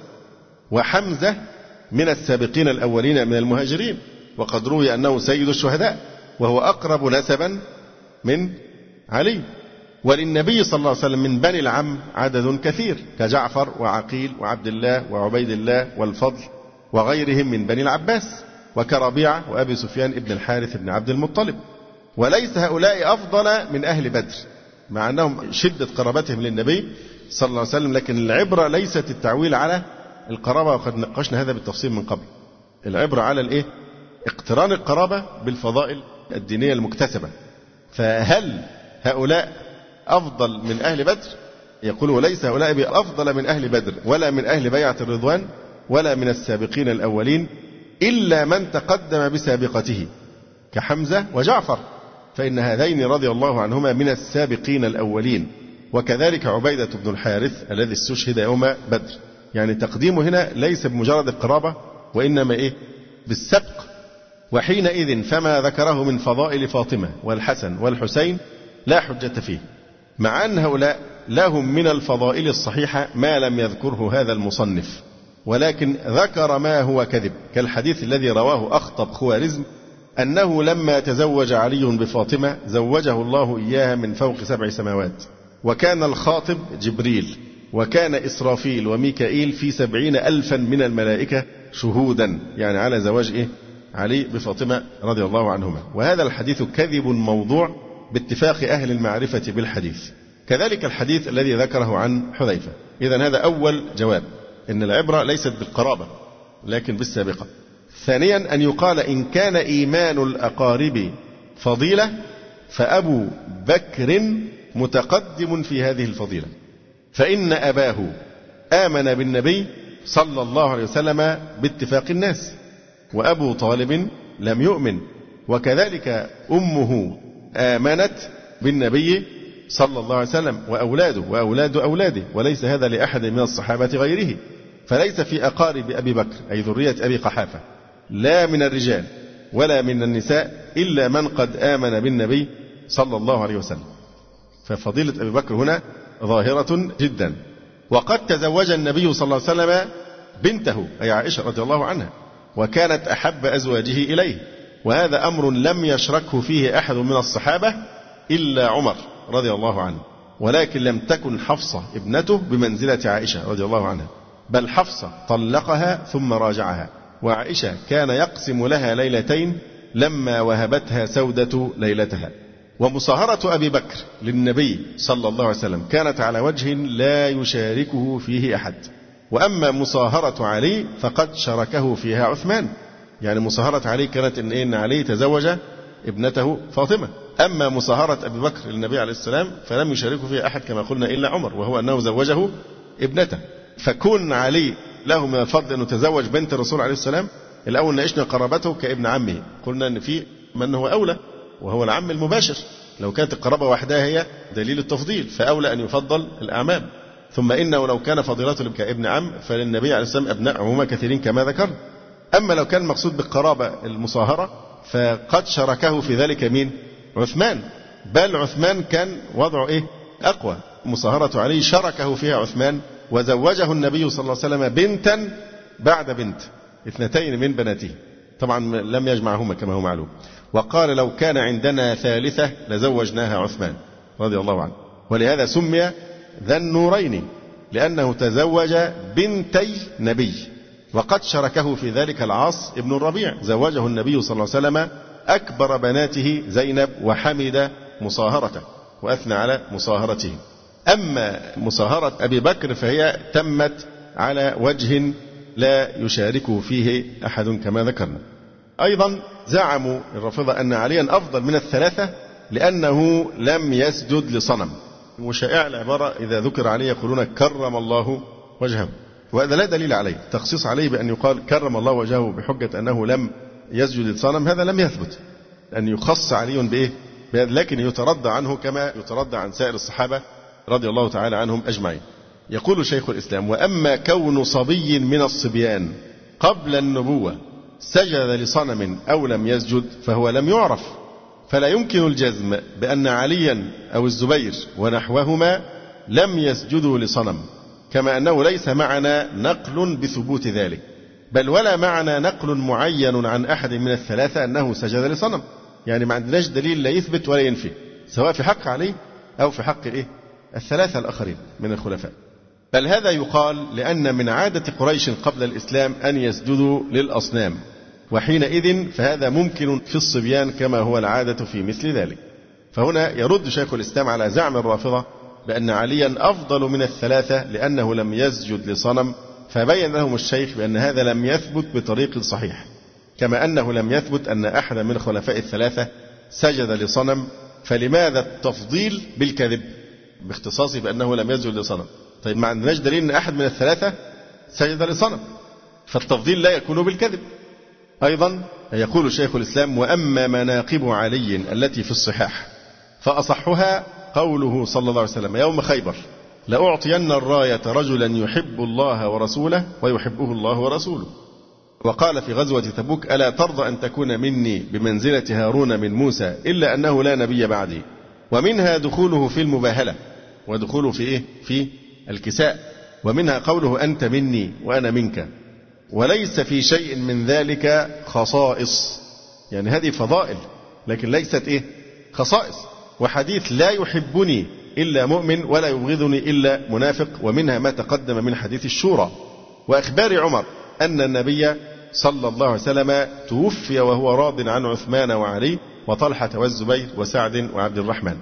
وحمزة من السابقين الأولين من المهاجرين، وقد روي أنه سيد الشهداء، وهو أقرب نسبا من علي. وللنبي صلى الله عليه وسلم من بني العم عدد كثير كجعفر وعقيل وعبد الله وعبيد الله والفضل وغيرهم من بني العباس، وكربيعة وأبي سفيان ابن الحارث بن عبد المطلب. وليس هؤلاء أفضل من أهل بدر، مع أنهم شدة قرابتهم للنبي صلى الله عليه وسلم، لكن العبرة ليست التعويل على القرابة، وقد ناقشنا هذا بالتفصيل من قبل. العبرة على اقتران القرابة بالفضائل الدينية المكتسبة. فهل هؤلاء أفضل من أهل بدر؟ يقول: وليس هؤلاء بأفضل من أهل بدر ولا من أهل بيعة الرضوان ولا من السابقين الأولين، إلا من تقدم بسابقته كحمزة وجعفر، فإن هذين رضي الله عنهما من السابقين الأولين، وكذلك عبيدة بن الحارث الذي استشهد يوم بدر. يعني تقديمه هنا ليس بمجرد القرابة، وإنما بالسبق. وحينئذ فما ذكره من فضائل فاطمة والحسن والحسين لا حجة فيه، مع أن هؤلاء لهم من الفضائل الصحيحة ما لم يذكره هذا المصنف، ولكن ذكر ما هو كذب، كالحديث الذي رواه أخطب خوارزم أنه لما تزوج علي بفاطمة زوجه الله إياها من فوق 7 سماوات، وكان الخاطب جبريل، وكان إسرافيل وميكائيل في 70,000 من الملائكة شهودا، يعني على زواج علي بفاطمة رضي الله عنهما. وهذا الحديث كذب موضوع باتفاق أهل المعرفة بالحديث. كذلك الحديث الذي ذكره عن حذيفة. إذن هذا أول جواب، إن العبرة ليست بالقرابة لكن بالسابقة. ثانيا أن يقال إن كان إيمان الأقارب فضيلة فأبو بكر متقدم في هذه الفضيلة، فإن أباه آمن بالنبي صلى الله عليه وسلم باتفاق الناس، وأبو طالب لم يؤمن، وكذلك أمه آمنت بالنبي صلى الله عليه وسلم وأولاده وأولاد أولاده، وليس هذا لأحد من الصحابة غيره. فليس في أقارب أبي بكر أي ذرية أبي قحافة لا من الرجال ولا من النساء إلا من قد آمن بالنبي صلى الله عليه وسلم. ففضيلة أبي بكر هنا ظاهرة جدا. وقد تزوج النبي صلى الله عليه وسلم بنته أي عائشة رضي الله عنها، وكانت أحب أزواجه إليه، وهذا أمر لم يشركه فيه أحد من الصحابة إلا عمر رضي الله عنه، ولكن لم تكن حفصة ابنته بمنزلة عائشة رضي الله عنها، بل حفصة طلقها ثم راجعها، وعائشة كان يقسم لها ليلتين لما وهبتها سودة ليلتها. ومصاهرة أبي بكر للنبي صلى الله عليه وسلم كانت على وجه لا يشاركه فيه أحد، وأما مصاهرة علي فقد شاركه فيها عثمان. يعني مصاهرة علي كانت إن علي تزوج ابنته فاطمة، أما مصاهرة أبي بكر للنبي عليه السلام فلم يشاركه فيها أحد كما قلنا إلا عمر، وهو أنه زوجه ابنته. فكون علي له من الفضل أنه تزوج بنت الرسول عليه السلام. الأول ناقشنا قرابته كابن عمه، قلنا أن في من هو أولى وهو العم المباشر، لو كانت القرابة وحدها هي دليل التفضيل فأولى أن يفضل الأعمام. ثم إنه لو كان فضيلته كابن عم فللنبي عليه السلام أبناء عموما كثيرين كما ذكرنا. أما لو كان المقصود بالقرابة المصاهرة فقد شاركه في ذلك مين؟ عثمان، بل عثمان كان وضعه أقوى. مصاهرة علي شاركه فيها عثمان، وزوجه النبي صلى الله عليه وسلم بنتا بعد بنت، اثنتين من بناته، طبعا لم يجمعهما كما هو معلوم. وقال لو كان عندنا ثالثة لزوجناها عثمان رضي الله عنه، ولهذا سمي ذا النورين لأنه تزوج بنتي نبي. وقد شاركه في ذلك العاص ابن الربيع، زوجه النبي صلى الله عليه وسلم أكبر بناته زينب، وحمد مصاهرته وأثنى على مصاهرته. أما مصاهرة أبي بكر فهي تمت على وجه لا يشاركه فيه أحد كما ذكرنا. أيضا زعموا الرافضة أن عليا أفضل من الثلاثة لأنه لم يسجد لصنم. وشائع العبارة إذا ذكر علي يقولون كرم الله وجهه، وهذا لا دليل عليه. تخصيص عليه بأن يقال كرم الله وجهه بحجة أنه لم يسجد للصنم هذا لم يثبت. أن يخص علي بإيه؟ لكن يتردى عنه كما يتردى عن سائر الصحابة رضي الله تعالى عنهم أجمعين. يقول شيخ الإسلام: وأما كون صبي من الصبيان قبل النبوة سجد لصنم أو لم يسجد فهو لم يعرف، فلا يمكن الجزم بأن عليا أو الزبير ونحوهما لم يسجدوا لصنم، كما أنه ليس معنا نقل بثبوت ذلك، بل ولا معنا نقل معين عن أحد من الثلاثة أنه سجد لصنم. يعني ما عندناش دليل لا يثبت ولا ينفي، سواء في حق علي أو في حق الثلاثة الآخرين من الخلفاء. بل هذا يقال لأن من عادة قريش قبل الإسلام أن يسجدوا للأصنام، وحينئذ فهذا ممكن في الصبيان كما هو العادة في مثل ذلك. فهنا يرد شيخ الإسلام على زعم الرافضة بأن عليا أفضل من الثلاثة لأنه لم يسجد لصنم، فبين لهم الشيخ بأن هذا لم يثبت بطريق صحيح، كما أنه لم يثبت أن أحد من الخلفاء الثلاثة سجد لصنم، فلماذا التفضيل بالكذب باختصاصه بأنه لم يسجد لصنم؟ طيب ما عندناش دليل أن أحد من الثلاثة سجد لصنم، فالتفضيل لا يكون بالكذب. أيضا يقول شيخ الإسلام: وأما مناقب علي التي في الصحاح فأصحها قوله صلى الله عليه وسلم يوم خيبر: لأعطين الراية رجلا يحب الله ورسوله ويحبه الله ورسوله. وقال في غزوة تبوك: ألا ترضى أن تكون مني بمنزلة هارون من موسى إلا أنه لا نبي بعدي. ومنها دخوله في المباهلة، ودخوله في في الكساء. ومنها قوله: أنت مني وأنا منك. وليس في شيء من ذلك خصائص، يعني هذه فضائل لكن ليست خصائص. وحديث لا يحبني إلا مؤمن ولا يبغضني إلا منافق. ومنها ما تقدم من حديث الشورى، وإخبار عمر أن النبي صلى الله عليه وسلم توفي وهو راض عن عثمان وعلي وطلحة والزبير وسعد وعبد الرحمن.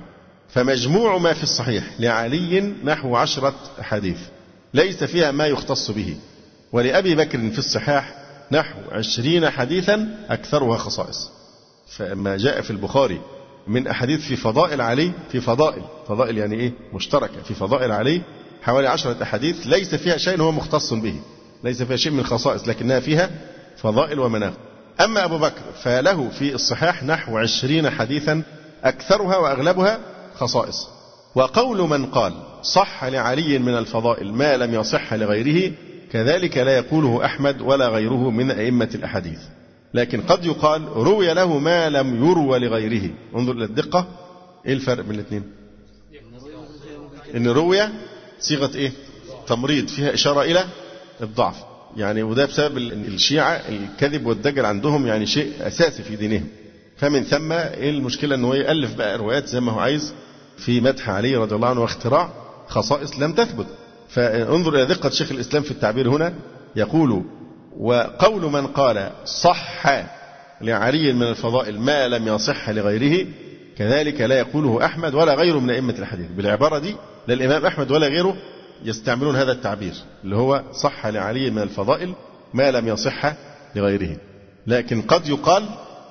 فمجموع ما في الصحيح لعلي نحو 10 أحاديث ليس فيها ما يختص به، ولأبي بكر في الصحاح نحو 20 حديثا أكثرها خصائص. فما جاء في البخاري من أحاديث في فضائل علي، في فضائل يعني مشتركة في فضائل علي، حوالي 10 أحاديث ليس فيها شيء هو مختص به، ليس فيها شيء من الخصائص لكنها فيها فضائل ومناقب. أما أبو بكر فله في الصحاح نحو 20 حديثا أكثرها وأغلبها خصائص. وقول من قال صح لعلي من الفضائل ما لم يصح لغيره كذلك لا يقوله أحمد ولا غيره من أئمة الأحاديث، لكن قد يقال روي له ما لم يروى لغيره. انظر إلى الدقة، إيه الفرق بين الاثنين؟ إن روية صيغة إيه؟ تمريض، فيها إشارة إلى الضعف يعني. وده بسبب الشيعة الكذب والدجل عندهم يعني شيء أساسي في دينهم. فمن ثم إيه المشكلة إنه يألف بقى روايات زي ما هو عايز في مدح علي رضي الله عنه واختراع خصائص لم تثبت. فانظر إلى دقة شيخ الإسلام في التعبير هنا، يقول: وقول من قال صح لعلي من الفضائل ما لم يصح لغيره كذلك لا يقوله أحمد ولا غيره من أئمة الحديث. بالعبارة دي لا الإمام أحمد ولا غيره يستعملون هذا التعبير اللي هو صح لعلي من الفضائل ما لم يصح لغيره. لكن قد يقال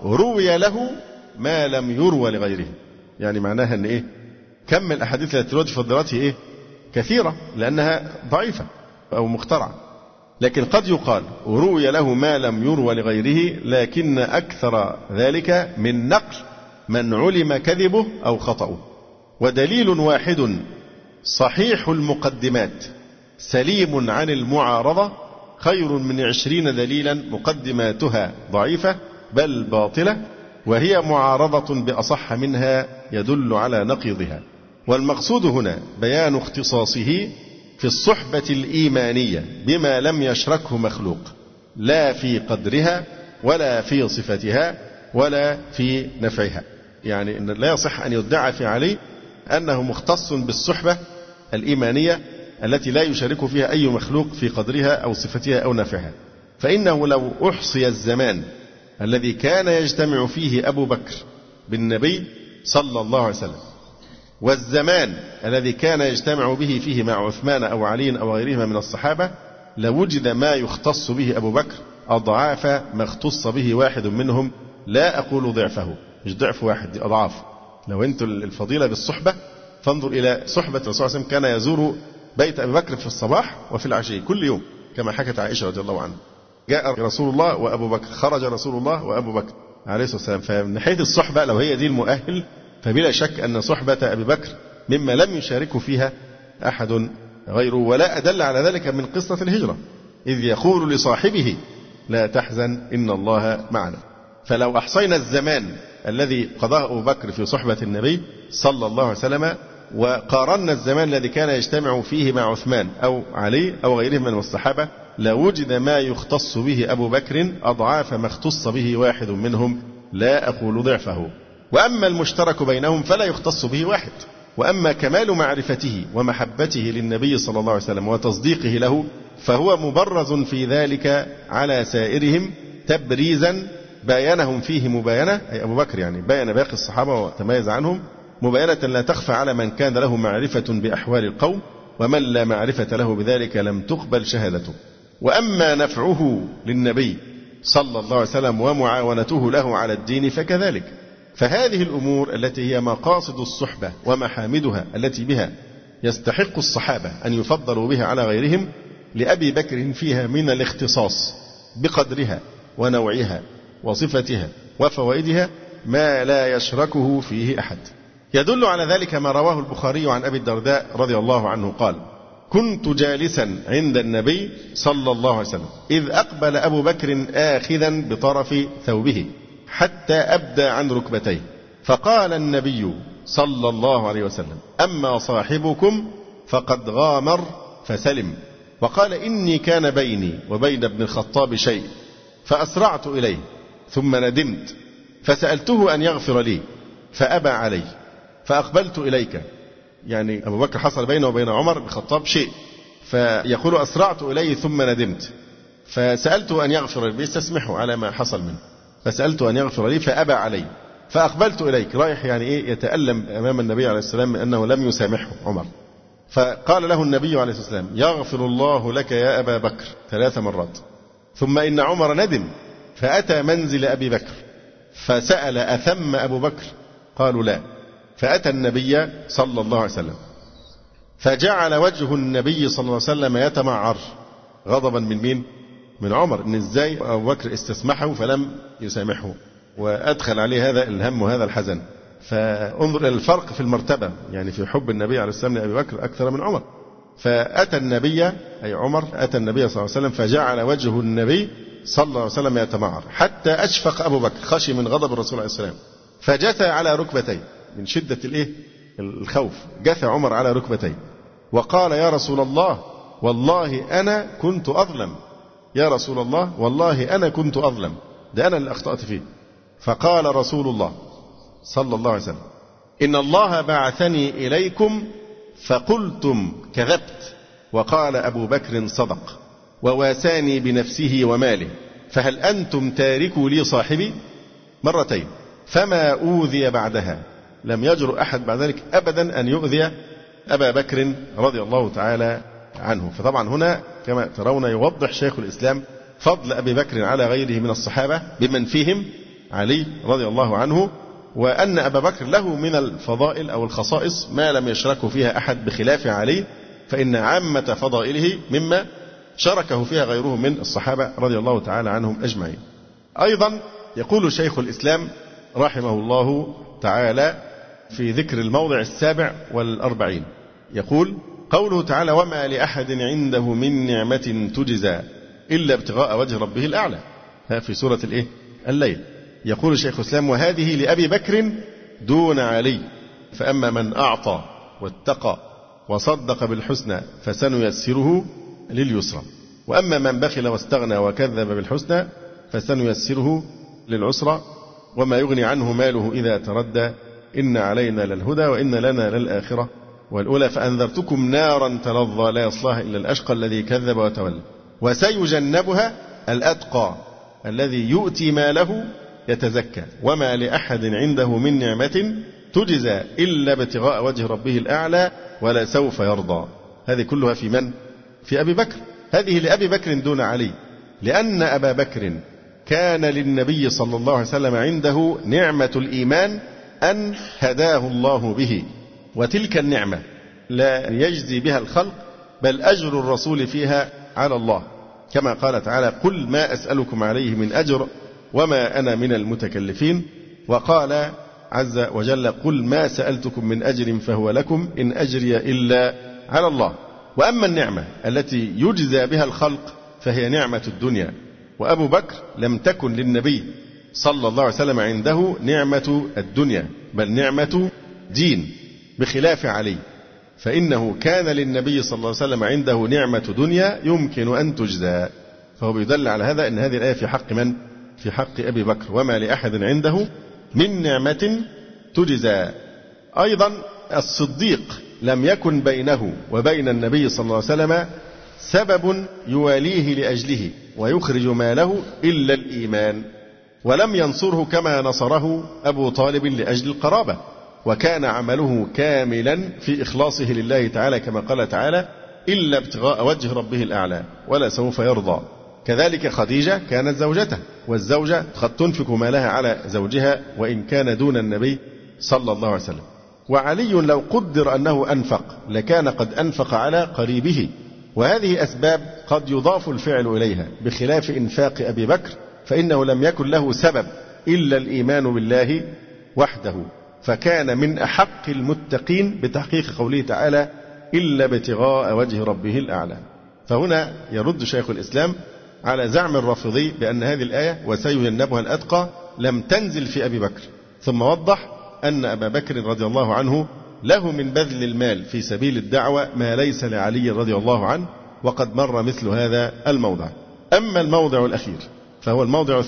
روي له ما لم يروى لغيره، يعني معناها أن إيه؟ كم الأحاديث التي تروى في فضيلته إيه؟ كثيرة لأنها ضعيفة أو مخترعة. لكن قد يقال روي له ما لم يروى لغيره لكن أكثر ذلك من نقل من علم كذبه أو خطأه. ودليل واحد صحيح المقدمات سليم عن المعارضة خير من 20 دليلا مقدماتها ضعيفة بل باطلة، وهي معارضة بأصح منها يدل على نقيضها. والمقصود هنا بيان اختصاصه في الصحبة الإيمانية بما لم يشركه مخلوق، لا في قدرها ولا في صفتها ولا في نفعها. يعني إن لا يصح أن يدعى في علي أنه مختص بالصحبة الإيمانية التي لا يشارك فيها أي مخلوق في قدرها أو صفتها أو نفعها. فإنه لو أحصي الزمان الذي كان يجتمع فيه أبو بكر بالنبي صلى الله عليه وسلم والزمان الذي كان يجتمع به فيه مع عثمان أو علي أو غيرهما من الصحابة لوجد ما يختص به أبو بكر أضعاف ما اختص به واحد منهم، لا أقول ضعفه، مش ضعف واحد، دي أضعاف. لو أنت الفضيلة بالصحبة فانظر إلى صحبة الرسول صلى الله عليه وسلم، كان يزور بيت أبي بكر في الصباح وفي العشي كل يوم كما حكت عائشة رضي الله عنها. جاء رسول الله وأبو بكر، خرج رسول الله وأبو بكر عليه الصلاة والسلام. فمن حيث الصحبة لو هي دي المؤهل فبلا شك أن صحبة أبي بكر مما لم يشارك فيها أحد غيره. ولا أدل على ذلك من قصة الهجرة إذ يقول لصاحبه لا تحزن إن الله معنا. فلو أحصينا الزمان الذي قضاه أبو بكر في صحبة النبي صلى الله عليه وسلم وقارنا الزمان الذي كان يجتمع فيه مع عثمان أو علي أو غيرهم من الصحابة لوجد ما يختص به أبو بكر أضعاف ما اختص به واحد منهم، لا أقول ضعفه. وأما المشترك بينهم فلا يختص به واحد. وأما كمال معرفته ومحبته للنبي صلى الله عليه وسلم وتصديقه له فهو مبرز في ذلك على سائرهم تبريزا باينهم فيه مباينة، أي أبو بكر يعني باين باقي الصحابة وتميز عنهم مباينة لا تخفى على من كان له معرفة بأحوال القوم، ومن لا معرفة له بذلك لم تقبل شهادته. وأما نفعه للنبي صلى الله عليه وسلم ومعاونته له على الدين فكذلك. فهذه الأمور التي هي مقاصد الصحبة ومحامدها التي بها يستحق الصحابة أن يفضلوا بها على غيرهم لأبي بكر فيها من الاختصاص بقدرها ونوعها وصفتها وفوائدها ما لا يشركه فيه أحد. يدل على ذلك ما رواه البخاري عن أبي الدرداء رضي الله عنه قال: كنت جالسا عند النبي صلى الله عليه وسلم إذ أقبل أبو بكر آخذا بطرف ثوبه حتى أبدى عن ركبتيه، فقال النبي صلى الله عليه وسلم: أما صاحبكم فقد غامر فسلم. وقال: إني كان بيني وبين ابن الخطاب شيء فأسرعت إليه ثم ندمت فسألته أن يغفر لي فأبى علي فأقبلت إليك. يعني أبو بكر حصل بينه وبين عمر بن الخطاب شيء، فيقول أسرعت إليه ثم ندمت فسألته أن يغفر لي، بيستسمحه على ما حصل منه، فسألته أن يغفر لي فأبى علي فأقبلت إليك، رايح يعني إيه يتألم أمام النبي عليه السلام من أنه لم يسامحه عمر. فقال له النبي عليه السلام: يغفر الله لك يا أبا بكر 3 مرات. ثم إن عمر ندم فأتى منزل أبي بكر فسأل: أثم أبو بكر؟ قالوا: لا. فأتى النبي صلى الله عليه وسلم فجعل وجه النبي صلى الله عليه وسلم يتمعر غضبا من مين؟ من عمر، إن إزاي أبو بكر استسمحه فلم يسامحه وأدخل عليه هذا الهم وهذا الحزن. فانظر إلى الفرق في المرتبة، يعني في حب النبي عليه السلام لأبي بكر أكثر من عمر. فأتى النبي أي عمر أتى النبي صلى الله عليه وسلم فجعل وجه النبي صلى الله عليه وسلم يتمعر حتى أشفق أبو بكر، خشي من غضب الرسول عليه السلام، فجثى على ركبتيه من شدة الخوف، جثى عمر على ركبتيه وقال يا رسول الله والله أنا كنت أظلم، يا رسول الله والله أنا كنت أظلم، ده أنا اللي أخطأت فيه. فقال رسول الله صلى الله عليه وسلم إن الله بعثني إليكم فقلتم كذبت، وقال أبو بكر صدق، وواساني بنفسه وماله، فهل أنتم تاركوا لي صاحبي؟ مرتين، فما أوذي بعدها، لم يجرؤ أحد بعد ذلك أبدا أن يؤذي أبا بكر رضي الله تعالى عنه. فطبعا هنا كما ترون يوضح شيخ الإسلام فضل أبي بكر على غيره من الصحابة بمن فيهم علي رضي الله عنه، وأن أبا بكر له من الفضائل أو الخصائص ما لم يشركه فيها أحد بخلاف علي، فإن عامة فضائله مما شاركه فيها غيره من الصحابة رضي الله تعالى عنهم أجمعين. أيضا يقول شيخ الإسلام رحمه الله تعالى في ذكر الموضع 47 يقول قوله تعالى وما لأحد عنده من نعمة تجزى إلا ابتغاء وجه ربه الأعلى، في سورة الليل. يقول شيخ الإسلام وهذه لأبي بكر دون علي، فأما من أعطى واتقى وصدق بالحسنى فسنيسره لليسرى، وأما من بخل واستغنى وكذب بالحسنى فسنيسره للعسرى، وما يغني عنه ماله إذا تردى، إن علينا للهدى وإن لنا للآخرة والأولى، فأنذرتكم نارا تلظى لا يصلاها إلا الأشقى الذي كذب وتولى، وسيجنبها الأتقى الذي يؤتي ماله يتزكى، وما لأحد عنده من نعمة تجزى إلا ابتغاء وجه ربه الأعلى ولا سوف يرضى. هذه كلها في من؟ في أبي بكر. هذه لأبي بكر دون علي، لأن أبا بكر كان للنبي صلى الله عليه وسلم عنده نعمة الإيمان أن هداه الله به، وتلك النعمة لا يجزي بها الخلق بل أجر الرسول فيها على الله، كما قال تعالى قل ما أسألكم عليه من أجر وما أنا من المتكلفين، وقال عز وجل قل ما سألتكم من أجر فهو لكم إن أجري إلا على الله. وأما النعمة التي يجزى بها الخلق فهي نعمة الدنيا، وأبو بكر لم تكن للنبي صلى الله عليه وسلم عنده نعمة الدنيا بل نعمة دين، بخلاف علي فإنه كان للنبي صلى الله عليه وسلم عنده نعمة دنيا يمكن أن تجزى. فهو بيدل على هذا أن هذه الآية في حق من؟ في حق أبي بكر، وما لأحد عنده من نعمة تجزى. أيضا الصديق لم يكن بينه وبين النبي صلى الله عليه وسلم سبب يواليه لأجله ويخرج ماله إلا الإيمان، ولم ينصره كما نصره أبو طالب لأجل القرابة، وكان عمله كاملا في إخلاصه لله تعالى كما قال تعالى إلا ابتغاء وجه ربه الأعلى ولا سوف يرضى. كذلك خديجة كانت زوجته، والزوجة قد تنفق مالها على زوجها وإن كان دون النبي صلى الله عليه وسلم. وعلي لو قدر أنه أنفق لكان قد أنفق على قريبه، وهذه أسباب قد يضاف الفعل إليها، بخلاف إنفاق أبي بكر فإنه لم يكن له سبب إلا الإيمان بالله وحده، فكان من أحق المتقين بتحقيق قوله تعالى إلا ابتغاء وجه ربه الأعلى. فهنا يرد شيخ الإسلام على زعم الرافضي بأن هذه الآية وسيجنبها الأتقى لم تنزل في أبي بكر، ثم وضح أن أبا بكر رضي الله عنه له من بذل المال في سبيل الدعوة ما ليس لعلي رضي الله عنه، وقد مر مثل هذا الموضع. أما الموضع الأخير فهو الموضع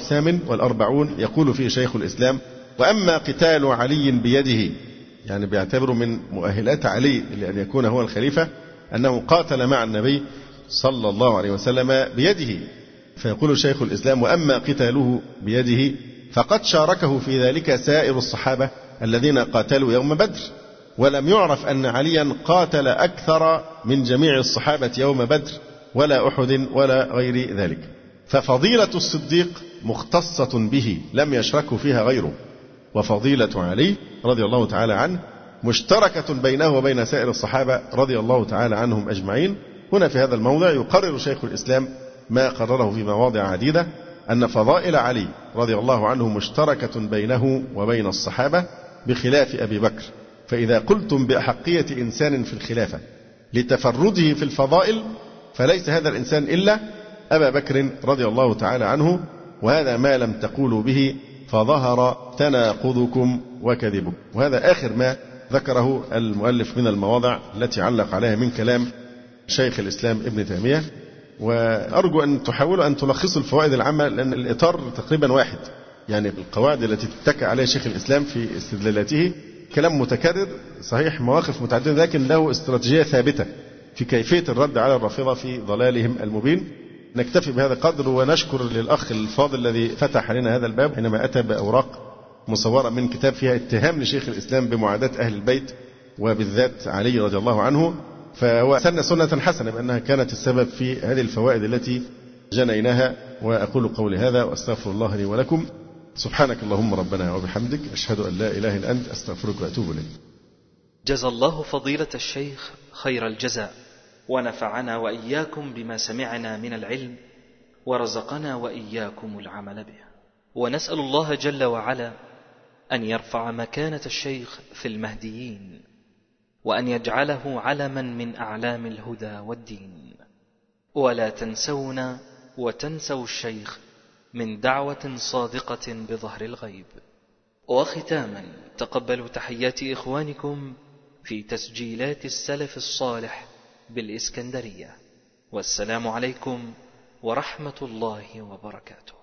48 يقول فيه شيخ الإسلام وأما قتال علي بيده، يعني بيعتبر من مؤهلات علي لأن يكون هو الخليفة أنه قاتل مع النبي صلى الله عليه وسلم بيده، فيقول شيخ الإسلام وأما قتاله بيده فقد شاركه في ذلك سائر الصحابة الذين قاتلوا يوم بدر، ولم يعرف أن عليا قاتل أكثر من جميع الصحابة يوم بدر ولا أحد ولا غير ذلك. ففضيلة الصديق مختصة به لم يشركه فيها غيره، وفضيلة علي رضي الله تعالى عنه مشتركة بينه وبين سائر الصحابة رضي الله تعالى عنهم أجمعين. هنا في هذا الموضع يقرر شيخ الإسلام ما قرره في مواضع عديدة أن فضائل علي رضي الله عنه مشتركة بينه وبين الصحابة بخلاف أبي بكر، فإذا قلتم بأحقية إنسان في الخلافة لتفرده في الفضائل فليس هذا الإنسان إلا أبا بكر رضي الله تعالى عنه، وهذا ما لم تقولوا به فظهر تناقضكم وكذبكم. وهذا آخر ما ذكره المؤلف من المواضع التي علق عليها من كلام شيخ الإسلام ابن تيمية. وأرجو أن تحاولوا أن تلخصوا الفوائد العامة، لأن الإطار تقريبا واحد، يعني القواعد التي اتكى عليها شيخ الإسلام في استدلالاته كلام متكرر صحيح، مواقف متعددة، لكن له استراتيجية ثابتة في كيفية الرد على الرافضة في ضلالهم المبين. نكتفي بهذا القدر، ونشكر للأخ الفاضل الذي فتح لنا هذا الباب حينما أتى بأوراق مصورة من كتاب فيها اتهام لشيخ الإسلام بمعاداة أهل البيت وبالذات علي رضي الله عنه، فهو سن سنة حسنة بأنها كانت السبب في هذه الفوائد التي جنيناها. وأقول قولي هذا وأستغفر الله لي ولكم. سبحانك اللهم ربنا وبحمدك، أشهد أن لا إله إلا أنت، أستغفرك وأتوب إليك. جزى الله فضيلة الشيخ خير الجزاء، ونفعنا وإياكم بما سمعنا من العلم، ورزقنا وإياكم العمل به. ونسأل الله جل وعلا أن يرفع مكانة الشيخ في المهديين، وأن يجعله علما من أعلام الهدى والدين. ولا تنسونا وتنسوا الشيخ من دعوة صادقة بظهر الغيب. وختاما، تقبلوا تحيات إخوانكم في تسجيلات السلف الصالح بالإسكندرية، والسلام عليكم ورحمة الله وبركاته.